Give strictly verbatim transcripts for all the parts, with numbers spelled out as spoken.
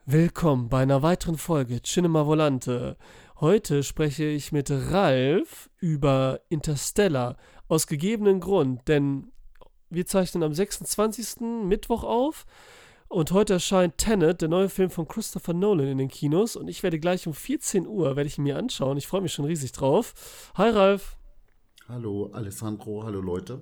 Willkommen bei einer weiteren Folge Cinema Volante. Heute spreche ich mit Ralf über Interstellar. Aus gegebenem Grund, denn wir zeichnen am sechsundzwanzigsten Mittwoch auf und heute erscheint Tenet, der neue Film von Christopher Nolan, in den Kinos und ich werde gleich um vierzehn Uhr werde ich ihn mir anschauen. Ich freue mich schon riesig drauf. Hi Ralf. Hallo Alessandro, hallo Leute.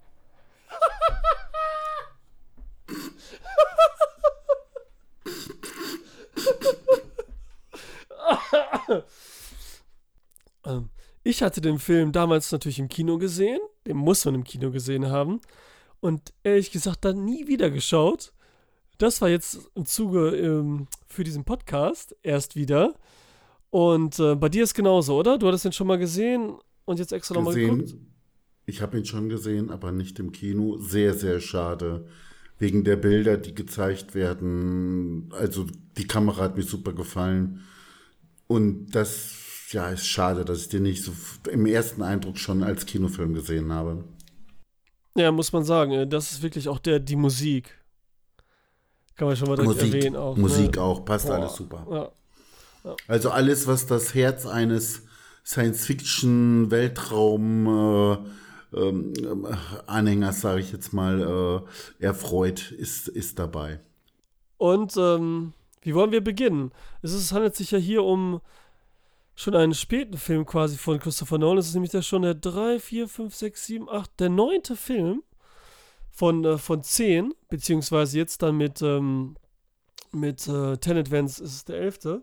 Ich hatte den Film damals natürlich im Kino gesehen, den muss man im Kino gesehen haben und ehrlich gesagt dann nie wieder geschaut. Das war jetzt im Zuge ähm, für diesen Podcast erst wieder und äh, bei dir ist genauso, oder? Du hattest den schon mal gesehen und jetzt extra nochmal geguckt? Ich habe ihn schon gesehen, aber nicht im Kino. Sehr, sehr schade. Wegen der Bilder, die gezeigt werden. Also die Kamera hat mir super gefallen. Und das, ja, ist schade, dass ich den nicht so im ersten Eindruck schon als Kinofilm gesehen habe. Ja, muss man sagen, das ist wirklich auch der, die Musik. Kann man schon mal direkt Musik, erwähnen auch. Musik Ne? auch, passt Boah. alles super. Ja. Ja. Also alles, was das Herz eines Science-Fiction, Weltraum äh, ähm, Anhängers, sage ich jetzt mal, äh, erfreut, ist, ist dabei. Und ähm, wie wollen wir beginnen? Es, ist, es handelt sich ja hier um schon einen späten Film quasi von Christopher Nolan. Es ist nämlich der schon der drei, vier, fünf, sechs, sieben, acht, der neunte Film von, äh, von zehn, beziehungsweise jetzt dann mit, ähm, mit äh, Tenet Vance ist es der elfte.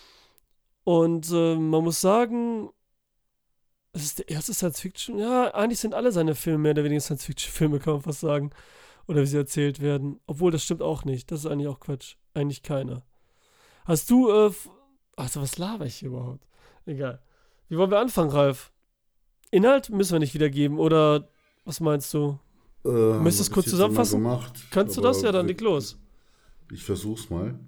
Und äh, man muss sagen, es ist der erste Science-Fiction. Ja, eigentlich sind alle seine Filme mehr oder weniger Science-Fiction-Filme, kann man fast sagen. Oder wie sie erzählt werden. Obwohl, das stimmt auch nicht. Das ist eigentlich auch Quatsch. Eigentlich keiner. Hast du, äh, also was laber ich hier überhaupt? Egal. Wie wollen wir anfangen, Ralf? Inhalt müssen wir nicht wiedergeben, oder was meinst du? Äh, Möchtest du es kurz zusammenfassen? Gemacht, Kannst du das? Ja, dann leg los. Ich versuch's mal.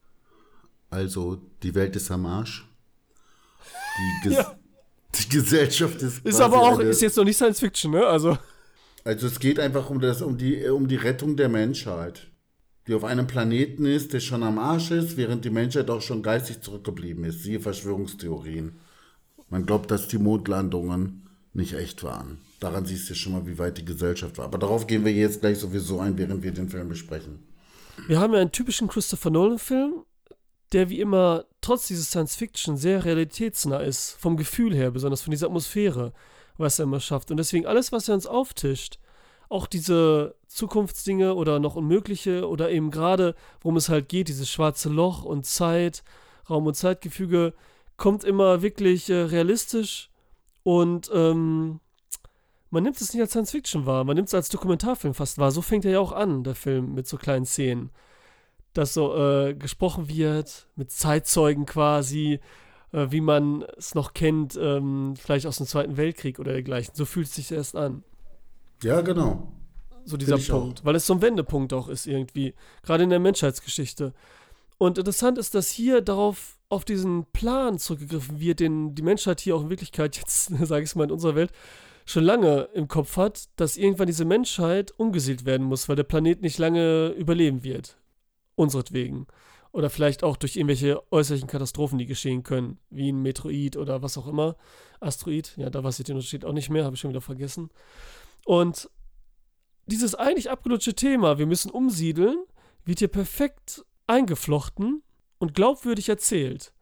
Also, die Welt ist am Arsch. Die, Ges- ja. die Gesellschaft ist Ist aber auch, eine, ist jetzt noch nicht Science Fiction, ne? Also. Also es geht einfach um das, um die, um die Rettung der Menschheit. Die auf einem Planeten ist, der schon am Arsch ist, während die Menschheit auch schon geistig zurückgeblieben ist. Siehe Verschwörungstheorien. Man glaubt, dass die Mondlandungen nicht echt waren. Daran siehst du schon mal, wie weit die Gesellschaft war. Aber darauf gehen wir jetzt gleich sowieso ein, während wir den Film besprechen. Wir haben ja einen typischen Christopher Nolan-Film, der wie immer trotz dieses Science-Fiction sehr realitätsnah ist. Vom Gefühl her, besonders von dieser Atmosphäre, was er immer schafft. Und deswegen alles, was er uns auftischt, auch diese Zukunftsdinge oder noch Unmögliche oder eben gerade, worum es halt geht, dieses schwarze Loch und Zeit, Raum- und Zeitgefüge, kommt immer wirklich äh, realistisch und ähm, man nimmt es nicht als Science-Fiction wahr, man nimmt es als Dokumentarfilm fast wahr. So fängt er ja auch an, der Film, mit so kleinen Szenen. Dass so äh, gesprochen wird, mit Zeitzeugen quasi, äh, wie man es noch kennt, ähm, vielleicht aus dem Zweiten Weltkrieg oder dergleichen. So fühlt es sich erst an. Ja, genau. So dieser Punkt. Auch. Weil es so ein Wendepunkt auch ist irgendwie. Gerade in der Menschheitsgeschichte. Und interessant ist, dass hier darauf, auf diesen Plan zurückgegriffen wird, den die Menschheit hier auch in Wirklichkeit, jetzt sage ich es mal in unserer Welt, schon lange im Kopf hat, dass irgendwann diese Menschheit umgesiedelt werden muss, weil der Planet nicht lange überleben wird. Unseretwegen. Oder vielleicht auch durch irgendwelche äußerlichen Katastrophen, die geschehen können, wie ein Meteorit oder was auch immer. Asteroid, ja, da weiß ich den Unterschied auch nicht mehr, habe ich schon wieder vergessen. Und dieses eigentlich abgelutschte Thema, wir müssen umsiedeln, wird hier perfekt eingeflochten und glaubwürdig erzählt.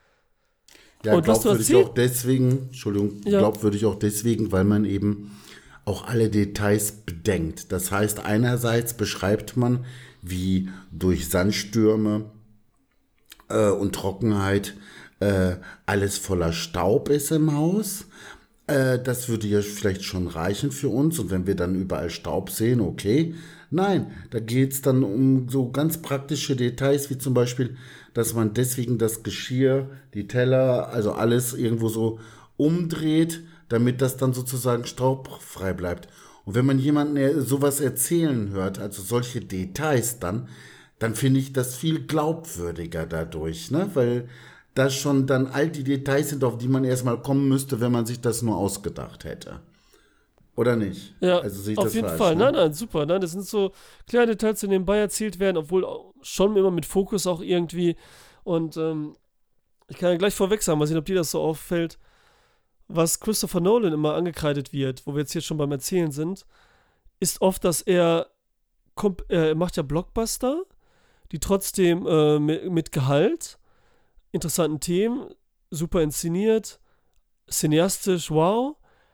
Ja, und glaubwürdig auch deswegen, Entschuldigung, ja. glaubwürdig auch deswegen, weil man eben auch alle Details bedenkt. Das heißt, einerseits beschreibt man, wie durch Sandstürme äh, und Trockenheit äh, alles voller Staub ist im Haus. Äh, das würde ja vielleicht schon reichen für uns. Und wenn wir dann überall Staub sehen, okay. Nein, da geht es dann um so ganz praktische Details, wie zum Beispiel, dass man deswegen das Geschirr, die Teller, also alles irgendwo so umdreht, damit das dann sozusagen staubfrei bleibt. Und wenn man jemanden sowas erzählen hört, also solche Details dann, dann finde ich das viel glaubwürdiger dadurch, ne? Weil das schon dann all die Details sind, auf die man erstmal kommen müsste, wenn man sich das nur ausgedacht hätte. Oder nicht? Ja, also sehe ich auf das jeden falsch, Fall. Ne? Nein, nein, super. Nein, das sind so kleine Details, die nebenbei erzählt werden, obwohl schon immer mit Fokus auch irgendwie. Und ähm, ich kann ja gleich vorweg sagen, mal sehen, ob dir das so auffällt, was Christopher Nolan immer angekreidet wird, wo wir jetzt hier schon beim Erzählen sind, ist oft, dass er, komp- er macht ja Blockbuster, die trotzdem äh, mit, mit Gehalt, interessanten Themen, super inszeniert, cineastisch, wow,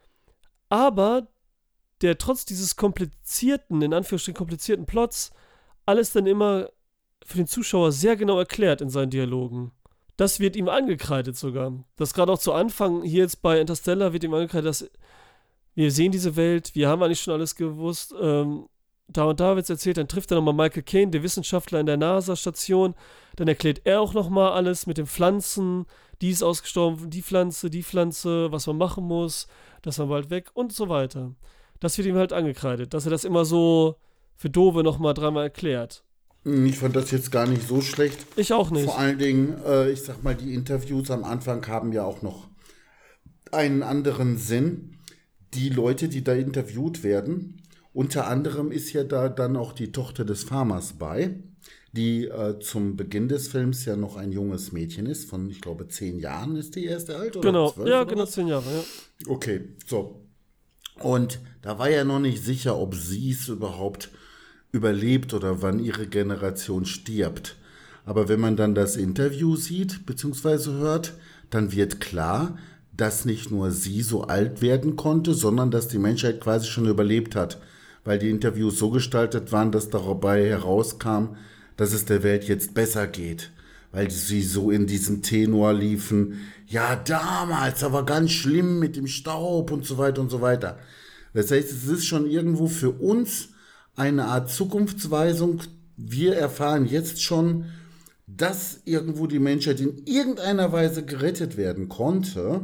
aber der trotz dieses komplizierten, in Anführungsstrichen komplizierten Plots, alles dann immer für den Zuschauer sehr genau erklärt in seinen Dialogen. Das wird ihm angekreidet sogar. Das gerade auch zu Anfang, hier jetzt bei Interstellar wird ihm angekreidet, dass wir sehen diese Welt, wir haben eigentlich schon alles gewusst, ähm, da und da wird es erzählt, dann trifft er nochmal Michael Caine, der Wissenschaftler in der NASA-Station, dann erklärt er auch nochmal alles mit den Pflanzen, die ist ausgestorben, die Pflanze, die Pflanze, was man machen muss, das war bald weg und so weiter. Das wird ihm halt angekreidet, dass er das immer so für Dove nochmal dreimal erklärt. Ich fand das jetzt gar nicht so schlecht. Ich auch nicht. Vor allen Dingen, äh, ich sag mal, die Interviews am Anfang haben ja auch noch einen anderen Sinn. Die Leute, die da interviewt werden, unter anderem ist ja da dann auch die Tochter des Farmers bei, die äh, zum Beginn des Films ja noch ein junges Mädchen ist, von, ich glaube, zehn Jahren ist die erste alt, oder? Genau, zwölf, ja, oder genau, was? zehn Jahre, ja. Okay, so. Und da war ja noch nicht sicher, ob sie es überhaupt überlebt oder wann ihre Generation stirbt. Aber wenn man dann das Interview sieht bzw. hört, dann wird klar, dass nicht nur sie so alt werden konnte, sondern dass die Menschheit quasi schon überlebt hat, weil die Interviews so gestaltet waren, dass dabei herauskam, dass es der Welt jetzt besser geht, weil sie so in diesem Tenor liefen, ja damals, aber ganz schlimm mit dem Staub und so weiter und so weiter. Das heißt, es ist schon irgendwo für uns eine Art Zukunftsweisung. Wir erfahren jetzt schon, dass irgendwo die Menschheit in irgendeiner Weise gerettet werden konnte.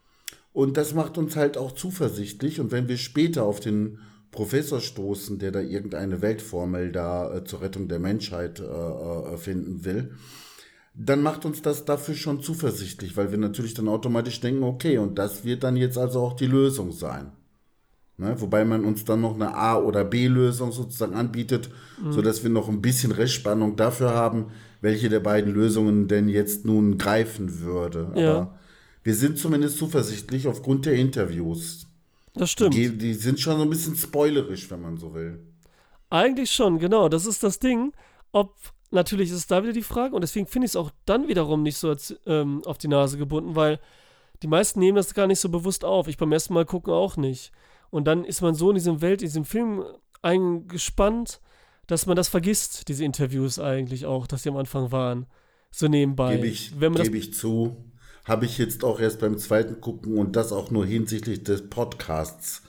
Und das macht uns halt auch zuversichtlich. Und wenn wir später auf den Professor stoßen, der da irgendeine Weltformel da äh, zur Rettung der Menschheit äh, finden will, dann macht uns das dafür schon zuversichtlich, weil wir natürlich dann automatisch denken, okay, und das wird dann jetzt also auch die Lösung sein. Ne? Wobei man uns dann noch eine A- oder B-Lösung sozusagen anbietet, mhm. sodass wir noch ein bisschen Restspannung dafür haben, welche der beiden Lösungen denn jetzt nun greifen würde. Ja. Aber wir sind zumindest zuversichtlich aufgrund der Interviews. Das stimmt. Die, die sind schon so ein bisschen spoilerisch, wenn man so will. Eigentlich schon, genau. Das ist das Ding. Ob, natürlich ist da wieder die Frage, und deswegen finde ich es auch dann wiederum nicht so als, ähm, auf die Nase gebunden, weil die meisten nehmen das gar nicht so bewusst auf. Ich beim ersten Mal gucken auch nicht. Und dann ist man so in diesem Welt, in diesem Film eingespannt, dass man das vergisst, diese Interviews eigentlich auch, dass die am Anfang waren. So nebenbei. Gebe ich, Wenn man geb ich zu. Habe ich jetzt auch erst beim zweiten Gucken und das auch nur hinsichtlich des Podcasts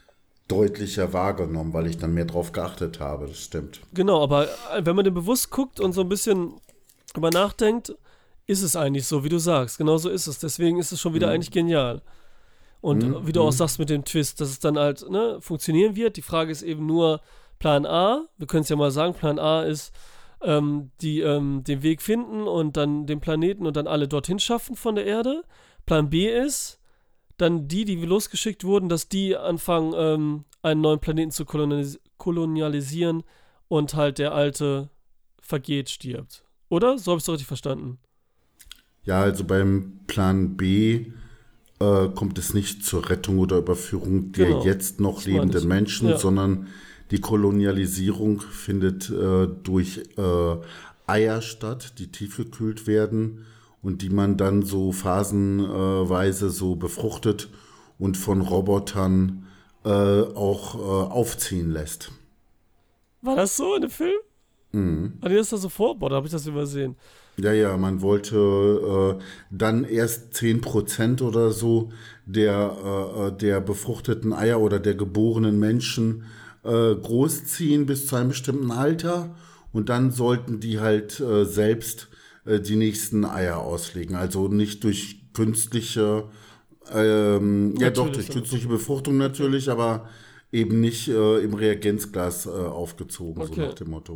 deutlicher wahrgenommen, weil ich dann mehr drauf geachtet habe. Das stimmt. Genau, aber wenn man den bewusst guckt und so ein bisschen drüber nachdenkt, ist es eigentlich so, wie du sagst. Genau so ist es. Deswegen ist es schon wieder mhm. eigentlich genial. Und mhm. wie du auch sagst mit dem Twist, dass es dann halt ne, funktionieren wird. Die Frage ist eben nur Plan A. Wir können es ja mal sagen, Plan A ist, ähm, die ähm, den Weg finden und dann den Planeten und dann alle dorthin schaffen von der Erde. Plan B ist, dann die, die losgeschickt wurden, dass die anfangen, ähm, einen neuen Planeten zu kolonialis- kolonialisieren und halt der alte vergeht, stirbt. Oder? So habe ich es doch richtig verstanden. Ja, also beim Plan B äh, kommt es nicht zur Rettung oder Überführung der genau. jetzt noch lebenden Menschen, ja. sondern die Kolonialisierung findet äh, durch äh, Eier statt, die tiefgekühlt werden und die man dann so phasenweise so befruchtet und von Robotern äh, auch äh, aufziehen lässt. War das so in dem Film? Mhm. War dir das da so vor? Boah, da habe ich das übersehen. Ja, ja, man wollte äh, dann erst zehn Prozent oder so der, äh, der befruchteten Eier oder der geborenen Menschen äh, großziehen bis zu einem bestimmten Alter und dann sollten die halt äh, selbst äh, die nächsten Eier auslegen. Also nicht durch künstliche, ähm, ja doch, durch künstliche Befruchtung natürlich, aber eben nicht äh, im Reagenzglas äh, aufgezogen, okay. so nach dem Motto.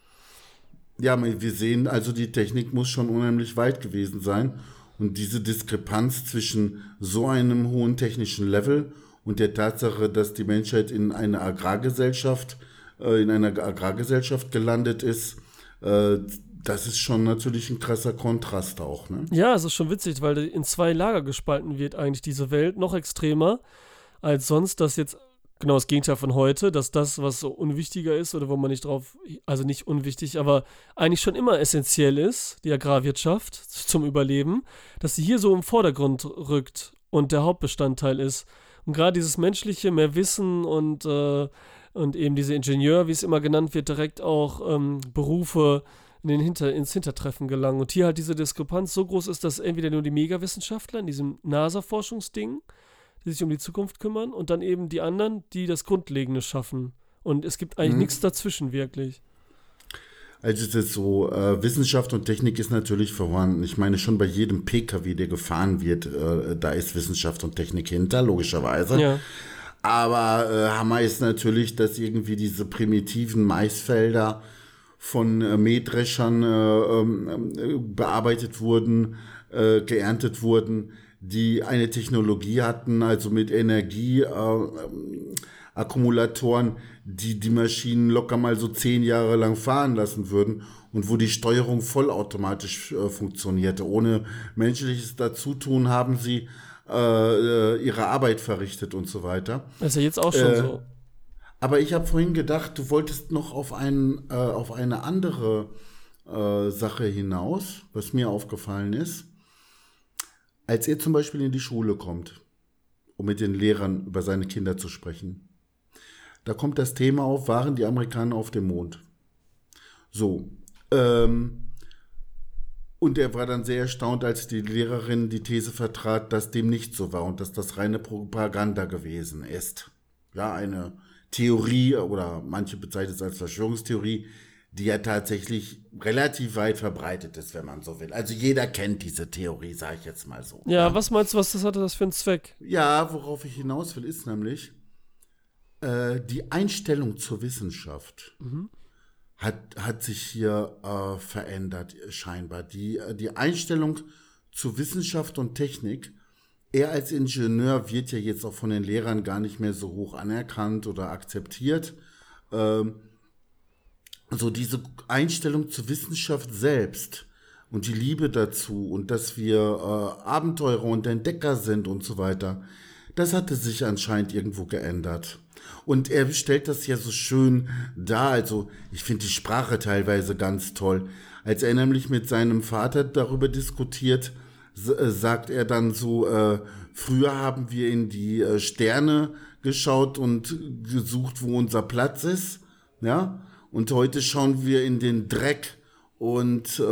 Ja, wir sehen, also die Technik muss schon unheimlich weit gewesen sein. Und diese Diskrepanz zwischen so einem hohen technischen Level und der Tatsache, dass die Menschheit in eine Agrargesellschaft, äh, in einer Agrargesellschaft gelandet ist, äh, das ist schon natürlich ein krasser Kontrast auch, ne? Ja, es ist schon witzig, weil in zwei Lager gespalten wird eigentlich diese Welt, noch extremer als sonst, dass jetzt genau das Gegenteil von heute, dass das, was so unwichtiger ist oder wo man nicht drauf, also nicht unwichtig, aber eigentlich schon immer essentiell ist, die Agrarwirtschaft zum Überleben, dass sie hier so im Vordergrund rückt und der Hauptbestandteil ist. Und gerade dieses menschliche, mehr Wissen und, äh, und eben diese Ingenieur, wie es immer genannt wird, direkt auch ähm, Berufe in den Hinter, ins Hintertreffen gelangen. Und hier halt diese Diskrepanz so groß ist, dass entweder nur die Megawissenschaftler in diesem NASA-Forschungsding, die sich um die Zukunft kümmern, und dann eben die anderen, die das Grundlegende schaffen. Und es gibt eigentlich mhm. nichts dazwischen wirklich. Also es ist so, äh, Wissenschaft und Technik ist natürlich vorhanden. Ich meine, schon bei jedem P K W, der gefahren wird, äh, da ist Wissenschaft und Technik hinter, logischerweise. Ja. Aber äh, Hammer ist natürlich, dass irgendwie diese primitiven Maisfelder von äh, Mähdreschern äh, äh, bearbeitet wurden, äh, geerntet wurden, die eine Technologie hatten, also mit Energie, äh, Akkumulatoren, die die Maschinen locker mal so zehn Jahre lang fahren lassen würden und wo die Steuerung vollautomatisch äh, funktionierte. Ohne menschliches Dazutun haben sie äh, ihre Arbeit verrichtet und so weiter. Das ist ja jetzt auch schon äh, so. Aber ich habe vorhin gedacht, du wolltest noch auf, ein, äh, auf eine andere äh, Sache hinaus, was mir aufgefallen ist. Als er zum Beispiel in die Schule kommt, um mit den Lehrern über seine Kinder zu sprechen, da kommt das Thema auf, waren die Amerikaner auf dem Mond? So, ähm, und er war dann sehr erstaunt, als die Lehrerin die These vertrat, dass dem nicht so war und dass das reine Propaganda gewesen ist. Ja, eine Theorie, oder manche bezeichnen es als Verschwörungstheorie, die ja tatsächlich relativ weit verbreitet ist, wenn man so will. Also jeder kennt diese Theorie, sage ich jetzt mal so. Ja, ja, was meinst du, was das hatte das für einen Zweck? Ja, worauf ich hinaus will, ist nämlich äh, die Einstellung zur Wissenschaft mhm. hat, hat sich hier äh, verändert, scheinbar. Die, die Einstellung zu Wissenschaft und Technik, er als Ingenieur wird ja jetzt auch von den Lehrern gar nicht mehr so hoch anerkannt oder akzeptiert. Ähm, So diese Einstellung zur Wissenschaft selbst und die Liebe dazu und dass wir äh, Abenteurer und Entdecker sind und so weiter, das hatte sich anscheinend irgendwo geändert. Und er stellt das ja so schön dar, also ich finde die Sprache teilweise ganz toll. Als er nämlich mit seinem Vater darüber diskutiert, s- äh, sagt er dann so, äh, früher haben wir in die äh, Sterne geschaut und gesucht, wo unser Platz ist, ja. Und heute schauen wir in den Dreck und äh,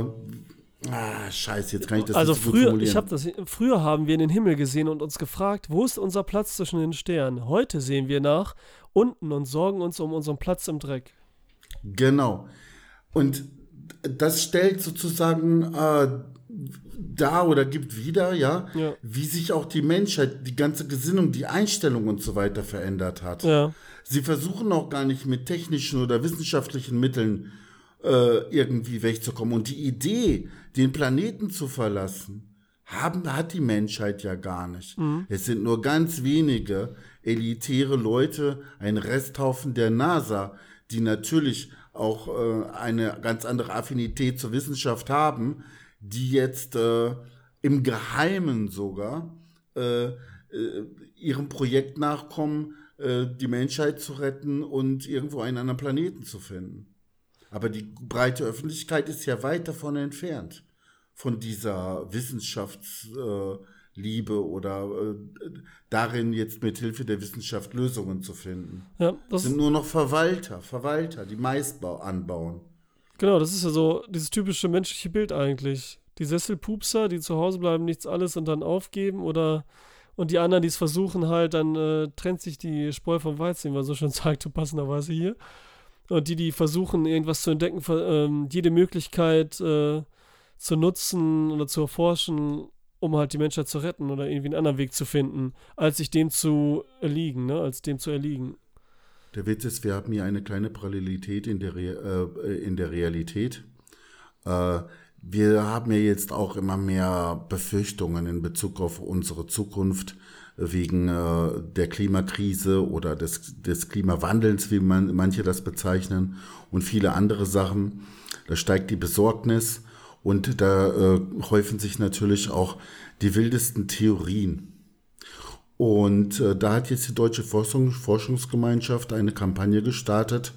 ah, scheiße, jetzt kann ich das also nicht früher, gut formulieren. Ich hab das, früher haben wir in den Himmel gesehen und uns gefragt, wo ist unser Platz zwischen den Sternen? Heute sehen wir nach unten und sorgen uns um unseren Platz im Dreck. Genau. Und das stellt sozusagen äh, dar oder gibt wieder, ja, ja, wie sich auch die Menschheit, die ganze Gesinnung, die Einstellung und so weiter verändert hat. Ja. Sie versuchen auch gar nicht mit technischen oder wissenschaftlichen Mitteln äh, irgendwie wegzukommen. Und die Idee, den Planeten zu verlassen, haben, hat die Menschheit ja gar nicht. Mhm. Es sind nur ganz wenige elitäre Leute, ein Resthaufen der NASA, die natürlich auch äh, eine ganz andere Affinität zur Wissenschaft haben, die jetzt äh, im Geheimen sogar äh, äh, ihrem Projekt nachkommen, äh, die Menschheit zu retten und irgendwo einen anderen Planeten zu finden. Aber die breite Öffentlichkeit ist ja weit davon entfernt, von dieser Wissenschaftsliebe äh, oder äh, darin jetzt mit Hilfe der Wissenschaft Lösungen zu finden. Ja, das sind nur noch Verwalter, Verwalter, die Mais anbauen. Genau, das ist ja so dieses typische menschliche Bild eigentlich. Die Sesselpupser, die zu Hause bleiben, nichts alles und dann aufgeben, oder und die anderen, die es versuchen halt, dann äh, trennt sich die Spreu vom Weizen, wie man so schön sagt, passenderweise hier. Und die, die versuchen, irgendwas zu entdecken, ver, ähm, jede Möglichkeit äh, zu nutzen oder zu erforschen, um halt die Menschheit zu retten oder irgendwie einen anderen Weg zu finden, als sich dem zu erliegen, ne, als dem zu erliegen. Der Witz ist, wir haben hier eine kleine Parallelität in der, Re- äh, in der Realität. Äh, wir haben ja jetzt auch immer mehr Befürchtungen in Bezug auf unsere Zukunft, wegen äh, der Klimakrise oder des, des Klimawandels, wie man, manche das bezeichnen, und viele andere Sachen. Da steigt die Besorgnis und da äh, häufen sich natürlich auch die wildesten Theorien. Und äh, da hat jetzt die Deutsche Forschung, Forschungsgemeinschaft eine Kampagne gestartet,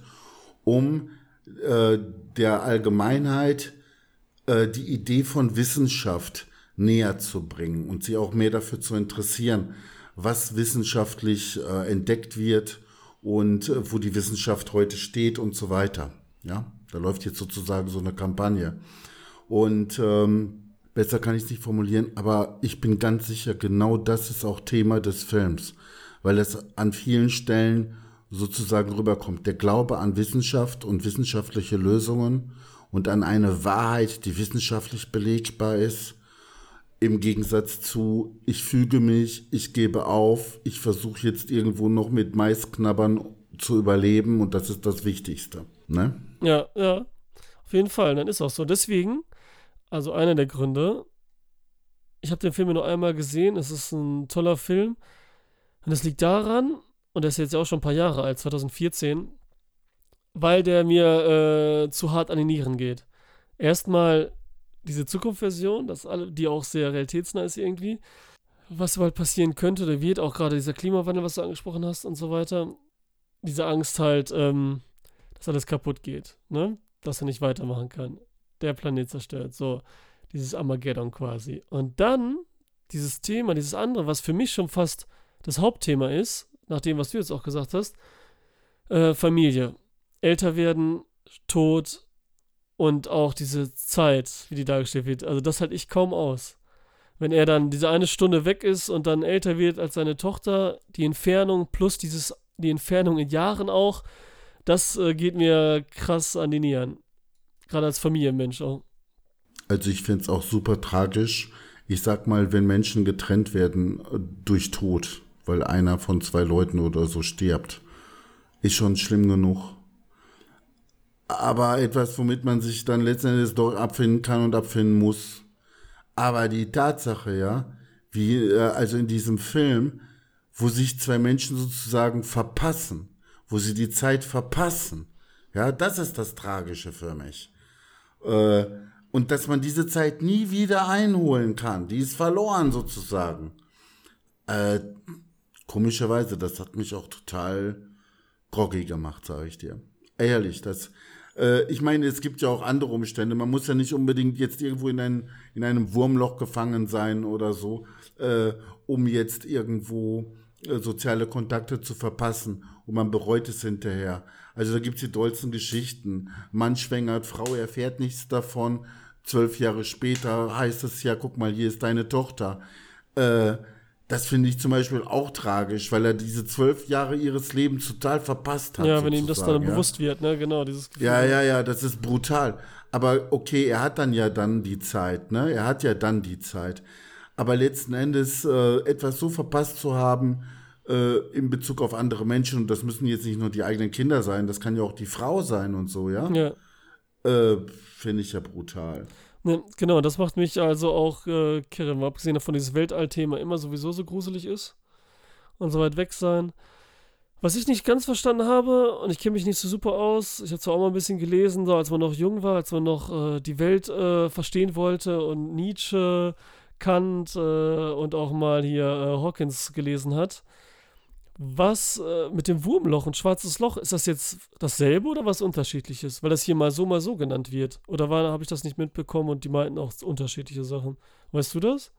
um äh, der Allgemeinheit äh, die Idee von Wissenschaft näher zu bringen und sie auch mehr dafür zu interessieren, was wissenschaftlich äh, entdeckt wird und äh, wo die Wissenschaft heute steht und so weiter. Ja, da läuft jetzt sozusagen so eine Kampagne. Und ähm, besser kann ich es nicht formulieren, aber ich bin ganz sicher, genau das ist auch Thema des Films, weil es an vielen Stellen sozusagen rüberkommt. Der Glaube an Wissenschaft und wissenschaftliche Lösungen und an eine Wahrheit, die wissenschaftlich belegbar ist, im Gegensatz zu, ich füge mich, ich gebe auf, ich versuche jetzt irgendwo noch mit Maisknabbern zu überleben und das ist das Wichtigste. Ne? Ja, ja, auf jeden Fall, dann ist auch so. Deswegen, also einer der Gründe, ich habe den Film nur einmal gesehen, es ist ein toller Film und das liegt daran, und der ist jetzt ja auch schon ein paar Jahre alt, zwanzig vierzehn, weil der mir äh, zu hart an die Nieren geht. Erstmal diese Zukunftsversion, das alle, die auch sehr realitätsnah ist irgendwie, was bald passieren könnte, oder wird, auch gerade dieser Klimawandel, was du angesprochen hast und so weiter, diese Angst halt, ähm, dass alles kaputt geht, ne? Dass er nicht weitermachen kann. Der Planet zerstört, so, dieses Armageddon quasi. Und dann dieses Thema, dieses andere, was für mich schon fast das Hauptthema ist, nach dem, was du jetzt auch gesagt hast, äh, Familie. Älter werden, Tod und auch diese Zeit, wie die dargestellt wird. Also das halte ich kaum aus. Wenn er dann diese eine Stunde weg ist und dann älter wird als seine Tochter, die Entfernung plus dieses, die Entfernung in Jahren auch, das äh, geht mir krass an die Nieren. Gerade als Familienmensch auch. Also ich finde es auch super tragisch. Ich sag mal, wenn Menschen getrennt werden äh, durch Tod, weil einer von zwei Leuten oder so stirbt, ist schon schlimm genug. Aber etwas, womit man sich dann letztendlich doch abfinden kann und abfinden muss. Aber die Tatsache, ja, wie, äh, also in diesem Film, wo sich zwei Menschen sozusagen verpassen, wo sie die Zeit verpassen, ja, das ist das Tragische für mich. Äh, und dass man diese Zeit nie wieder einholen kann, die ist verloren sozusagen. Äh, komischerweise, das hat mich auch total groggy gemacht, sage ich dir. Ehrlich, das... Ich meine, es gibt ja auch andere Umstände. Man muss ja nicht unbedingt jetzt irgendwo in, ein, in einem Wurmloch gefangen sein oder so, äh, um jetzt irgendwo äh, soziale Kontakte zu verpassen und man bereut es hinterher. Also da gibt es die dollsten Geschichten. Mann schwängert, Frau erfährt nichts davon. Zwölf Jahre später heißt es ja, guck mal, hier ist deine Tochter. Äh, Das finde ich zum Beispiel auch tragisch, weil er diese zwölf Jahre ihres Lebens total verpasst hat. Ja, wenn ihm das dann ja. bewusst wird, ne, genau, dieses Gefühl. Ja, ja, ja, das ist brutal. Aber okay, er hat dann ja dann die Zeit, ne, er hat ja dann die Zeit. Aber letzten Endes äh, etwas so verpasst zu haben äh, in Bezug auf andere Menschen, und das müssen jetzt nicht nur die eigenen Kinder sein, das kann ja auch die Frau sein und so, ja, ja. Äh, finde ich ja brutal. Ne, genau, das macht mich also auch äh, kirren, mal abgesehen davon, dieses Weltall-Thema immer sowieso so gruselig ist und so weit weg sein. Was ich nicht ganz verstanden habe, und ich kenne mich nicht so super aus, ich habe zwar auch mal ein bisschen gelesen, so als man noch jung war, als man noch äh, die Welt äh, verstehen wollte und Nietzsche, Kant äh, und auch mal hier äh, Hawkins gelesen hat. Was äh, mit dem Wurmloch und schwarzes Loch, ist das jetzt dasselbe oder was Unterschiedliches? Weil das hier mal so, mal so genannt wird. Oder habe ich das nicht mitbekommen und die meinten auch unterschiedliche Sachen? Weißt du das?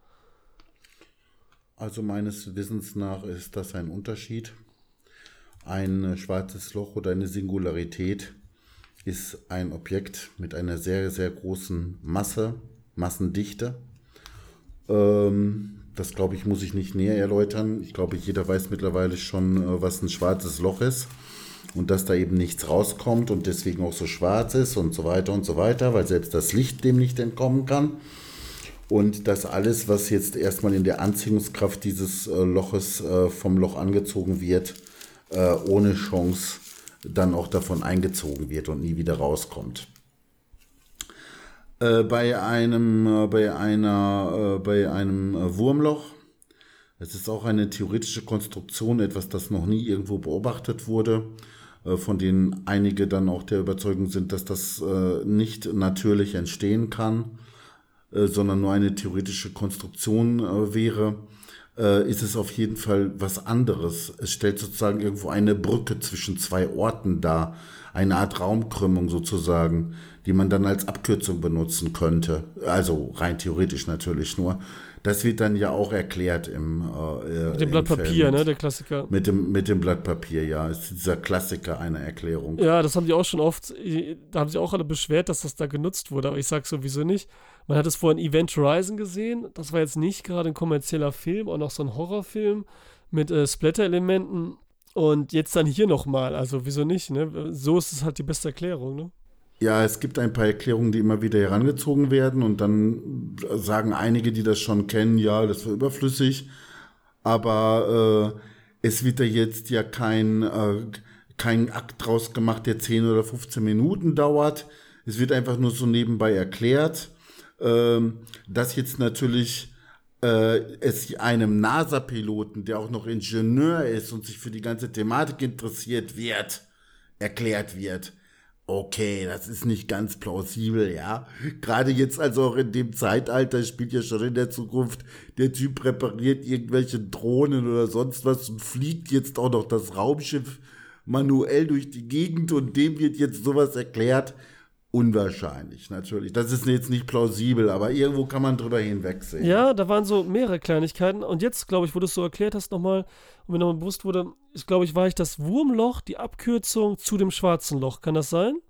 Also meines Wissens nach ist das ein Unterschied. Ein schwarzes Loch oder eine Singularität ist ein Objekt mit einer sehr, sehr großen Masse, Massendichte. Ähm... Das, glaube ich, muss ich nicht näher erläutern. Ich glaube, jeder weiß mittlerweile schon, was ein schwarzes Loch ist und dass da eben nichts rauskommt und deswegen auch so schwarz ist und so weiter und so weiter, weil selbst das Licht dem nicht entkommen kann. Und dass alles, was jetzt erstmal in der Anziehungskraft dieses Loches vom Loch angezogen wird, ohne Chance dann auch davon eingezogen wird und nie wieder rauskommt. Äh, bei einem, äh, bei einer, äh, bei einem äh, Wurmloch Es ist auch eine theoretische Konstruktion, etwas, das noch nie irgendwo beobachtet wurde, äh, von denen einige dann auch der Überzeugung sind, dass das äh, nicht natürlich entstehen kann, äh, sondern nur eine theoretische Konstruktion äh, wäre. Äh, ist es auf jeden Fall was anderes. Es stellt sozusagen irgendwo eine Brücke zwischen zwei Orten dar, eine Art Raumkrümmung sozusagen, die man dann als Abkürzung benutzen könnte. Also rein theoretisch natürlich nur. Das wird dann ja auch erklärt im äh, Mit dem Blatt Papier, ne, der Klassiker. Mit dem, mit dem Blatt Papier, ja. Ist dieser Klassiker einer Erklärung. Ja, das haben die auch schon oft, da haben sich auch alle beschwert, dass das da genutzt wurde, aber ich sag sowieso nicht. Man hat es vorhin Event Horizon gesehen, das war jetzt nicht gerade ein kommerzieller Film, auch noch so ein Horrorfilm mit äh, Splatter-Elementen. Und jetzt dann hier nochmal, also wieso nicht, ne? So ist es halt die beste Erklärung, ne? Ja, es gibt ein paar Erklärungen, die immer wieder herangezogen werden und dann sagen einige, die das schon kennen, ja, das war überflüssig, aber äh, es wird da jetzt ja kein, äh, kein Akt draus gemacht, der zehn oder fünfzehn Minuten dauert. Es wird einfach nur so nebenbei erklärt, äh, dass jetzt natürlich äh, es einem NASA-Piloten, der auch noch Ingenieur ist und sich für die ganze Thematik interessiert wird, erklärt wird. Okay, das ist nicht ganz plausibel, ja. Gerade jetzt, also auch in dem Zeitalter, spielt ja schon in der Zukunft, der Typ repariert irgendwelche Drohnen oder sonst was und fliegt jetzt auch noch das Raumschiff manuell durch die Gegend und dem wird jetzt sowas erklärt. Unwahrscheinlich, natürlich. Das ist jetzt nicht plausibel, aber irgendwo kann man drüber hinwegsehen. Ja, da waren so mehrere Kleinigkeiten. Und jetzt, glaube ich, wo du es so erklärt hast nochmal, und mir nochmal bewusst wurde, ich glaube, ich war ich das Wurmloch, die Abkürzung zu dem schwarzen Loch. Kann das sein?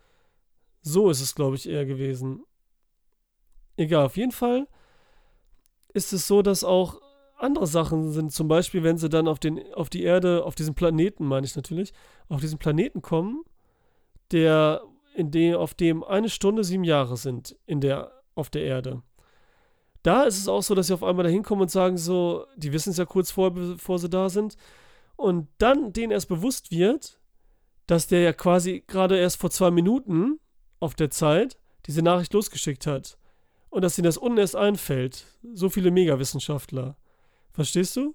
So ist es, glaube ich, eher gewesen. Egal, auf jeden Fall ist es so, dass auch andere Sachen sind. Zum Beispiel, wenn sie dann auf, den, auf die Erde, auf diesen Planeten, meine ich natürlich, auf diesen Planeten kommen, der... in dem, auf dem eine Stunde sieben Jahre sind in der, auf der Erde. Da ist es auch so, dass sie auf einmal da hinkommen und sagen so, die wissen es ja kurz vorher, bevor sie da sind, und dann denen erst bewusst wird, dass der ja quasi gerade erst vor zwei Minuten auf der Zeit diese Nachricht losgeschickt hat und dass ihnen das unten erst einfällt. So viele Megawissenschaftler. Verstehst du?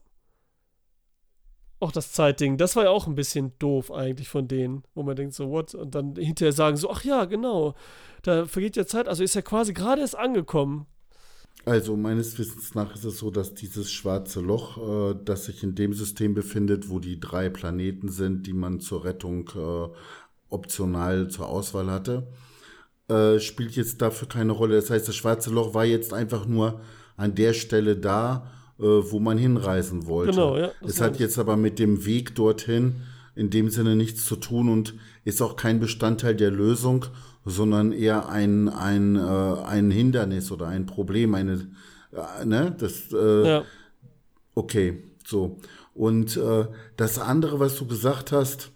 Auch das Zeitding, das war ja auch ein bisschen doof eigentlich von denen, wo man denkt so, what? Und dann hinterher sagen so, ach ja, genau, da vergeht ja Zeit, also ist ja quasi gerade erst angekommen. Also meines Wissens nach ist es so, dass dieses schwarze Loch, äh, das sich in dem System befindet, wo die drei Planeten sind, die man zur Rettung äh, optional zur Auswahl hatte, äh, spielt jetzt dafür keine Rolle. Das heißt, das schwarze Loch war jetzt einfach nur an der Stelle da, wo man hinreisen wollte. Genau, ja. Es hat jetzt aber mit dem Weg dorthin in dem Sinne nichts zu tun und ist auch kein Bestandteil der Lösung, sondern eher ein, ein, äh, ein Hindernis oder ein Problem, eine, äh, ne, das, äh, ja. Okay, so. Und äh, das andere, was du gesagt hast,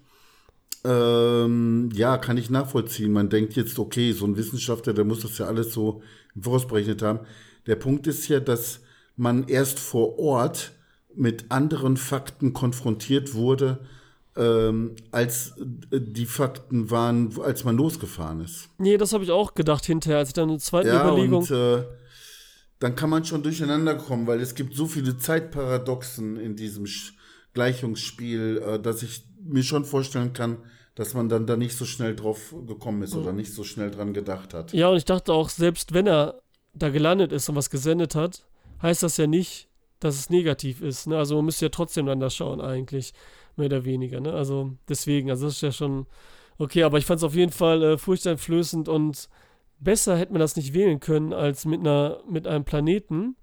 ähm, ja, kann ich nachvollziehen. Man denkt jetzt, okay, so ein Wissenschaftler, der muss das ja alles so vorausberechnet haben. Der Punkt ist ja, dass man erst vor Ort mit anderen Fakten konfrontiert wurde, ähm, als die Fakten waren, als man losgefahren ist. Nee, das habe ich auch gedacht hinterher, als ich dann eine zweite ja, Überlegung... Und, äh, dann kann man schon durcheinander kommen, weil es gibt so viele Zeitparadoxen in diesem Sch- Gleichungsspiel, äh, dass ich mir schon vorstellen kann, dass man dann da nicht so schnell drauf gekommen ist mhm. oder nicht so schnell dran gedacht hat. Ja, und ich dachte auch, selbst wenn er da gelandet ist und was gesendet hat, heißt das ja nicht, dass es negativ ist. Ne? Also man müsste ja trotzdem dann da schauen eigentlich, mehr oder weniger. Ne? Also deswegen, also das ist ja schon okay, aber ich fand es auf jeden Fall äh, furchteinflößend und besser hätte man das nicht wählen können, als mit einer mit einem Planeten,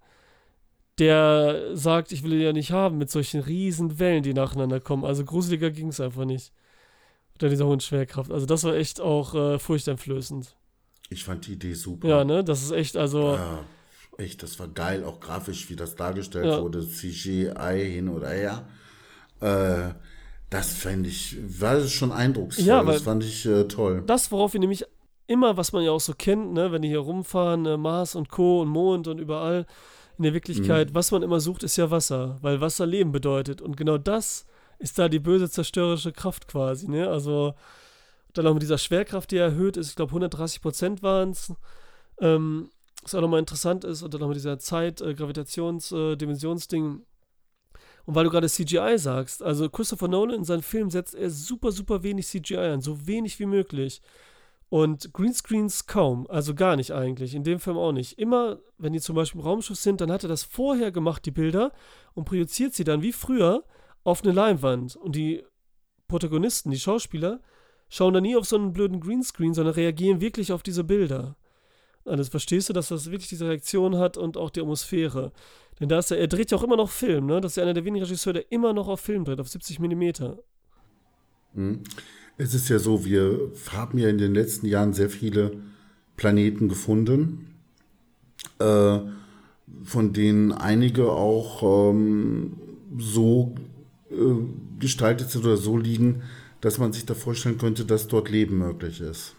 der sagt, ich will ihn ja nicht haben, mit solchen riesen Wellen, die nacheinander kommen. Also gruseliger ging es einfach nicht. Unter dieser hohen Schwerkraft. Also das war echt auch äh, furchteinflößend. Ich fand die Idee super. Ja, ne? Das ist echt, also... Ja. Echt, das war geil, auch grafisch, wie das dargestellt ja. wurde, C G I hin oder her. Äh, das fände ich, war schon eindrucksvoll, ja, das fand ich äh, toll. Das, worauf wir nämlich immer, was man ja auch so kennt, ne, wenn die hier rumfahren, äh, Mars und Co. und Mond und überall in der Wirklichkeit, mhm. was man immer sucht, ist ja Wasser, weil Wasser Leben bedeutet. Und genau das ist da die böse zerstörerische Kraft quasi, ne? Also dann auch mit dieser Schwerkraft, die erhöht ist, ich glaube hundertdreißig Prozent waren es, ähm, was auch nochmal interessant ist, und dann noch mit dieser Zeit, äh, Gravitations-, äh, Dimensionsding, Und weil du gerade C G I sagst, also Christopher Nolan in seinen Filmen setzt er super, super wenig C G I an, so wenig wie möglich. Und Greenscreens kaum, also gar nicht eigentlich, in dem Film auch nicht. Immer, wenn die zum Beispiel im Raumschiff sind, dann hat er das vorher gemacht, die Bilder, und projiziert sie dann wie früher auf eine Leinwand. Und die Protagonisten, die Schauspieler, schauen da nie auf so einen blöden Greenscreen, sondern reagieren wirklich auf diese Bilder. Also verstehst du, dass das wirklich diese Reaktion hat und auch die Atmosphäre. Denn da ist er, er dreht ja auch immer noch Film, ne? Das ist ja einer der wenigen Regisseure, der immer noch auf Film dreht, auf siebzig Millimeter. Mhm. Es ist ja so, wir haben ja in den letzten Jahren sehr viele Planeten gefunden, äh, von denen einige auch ähm, so äh, gestaltet sind oder so liegen, dass man sich da vorstellen könnte, dass dort Leben möglich ist.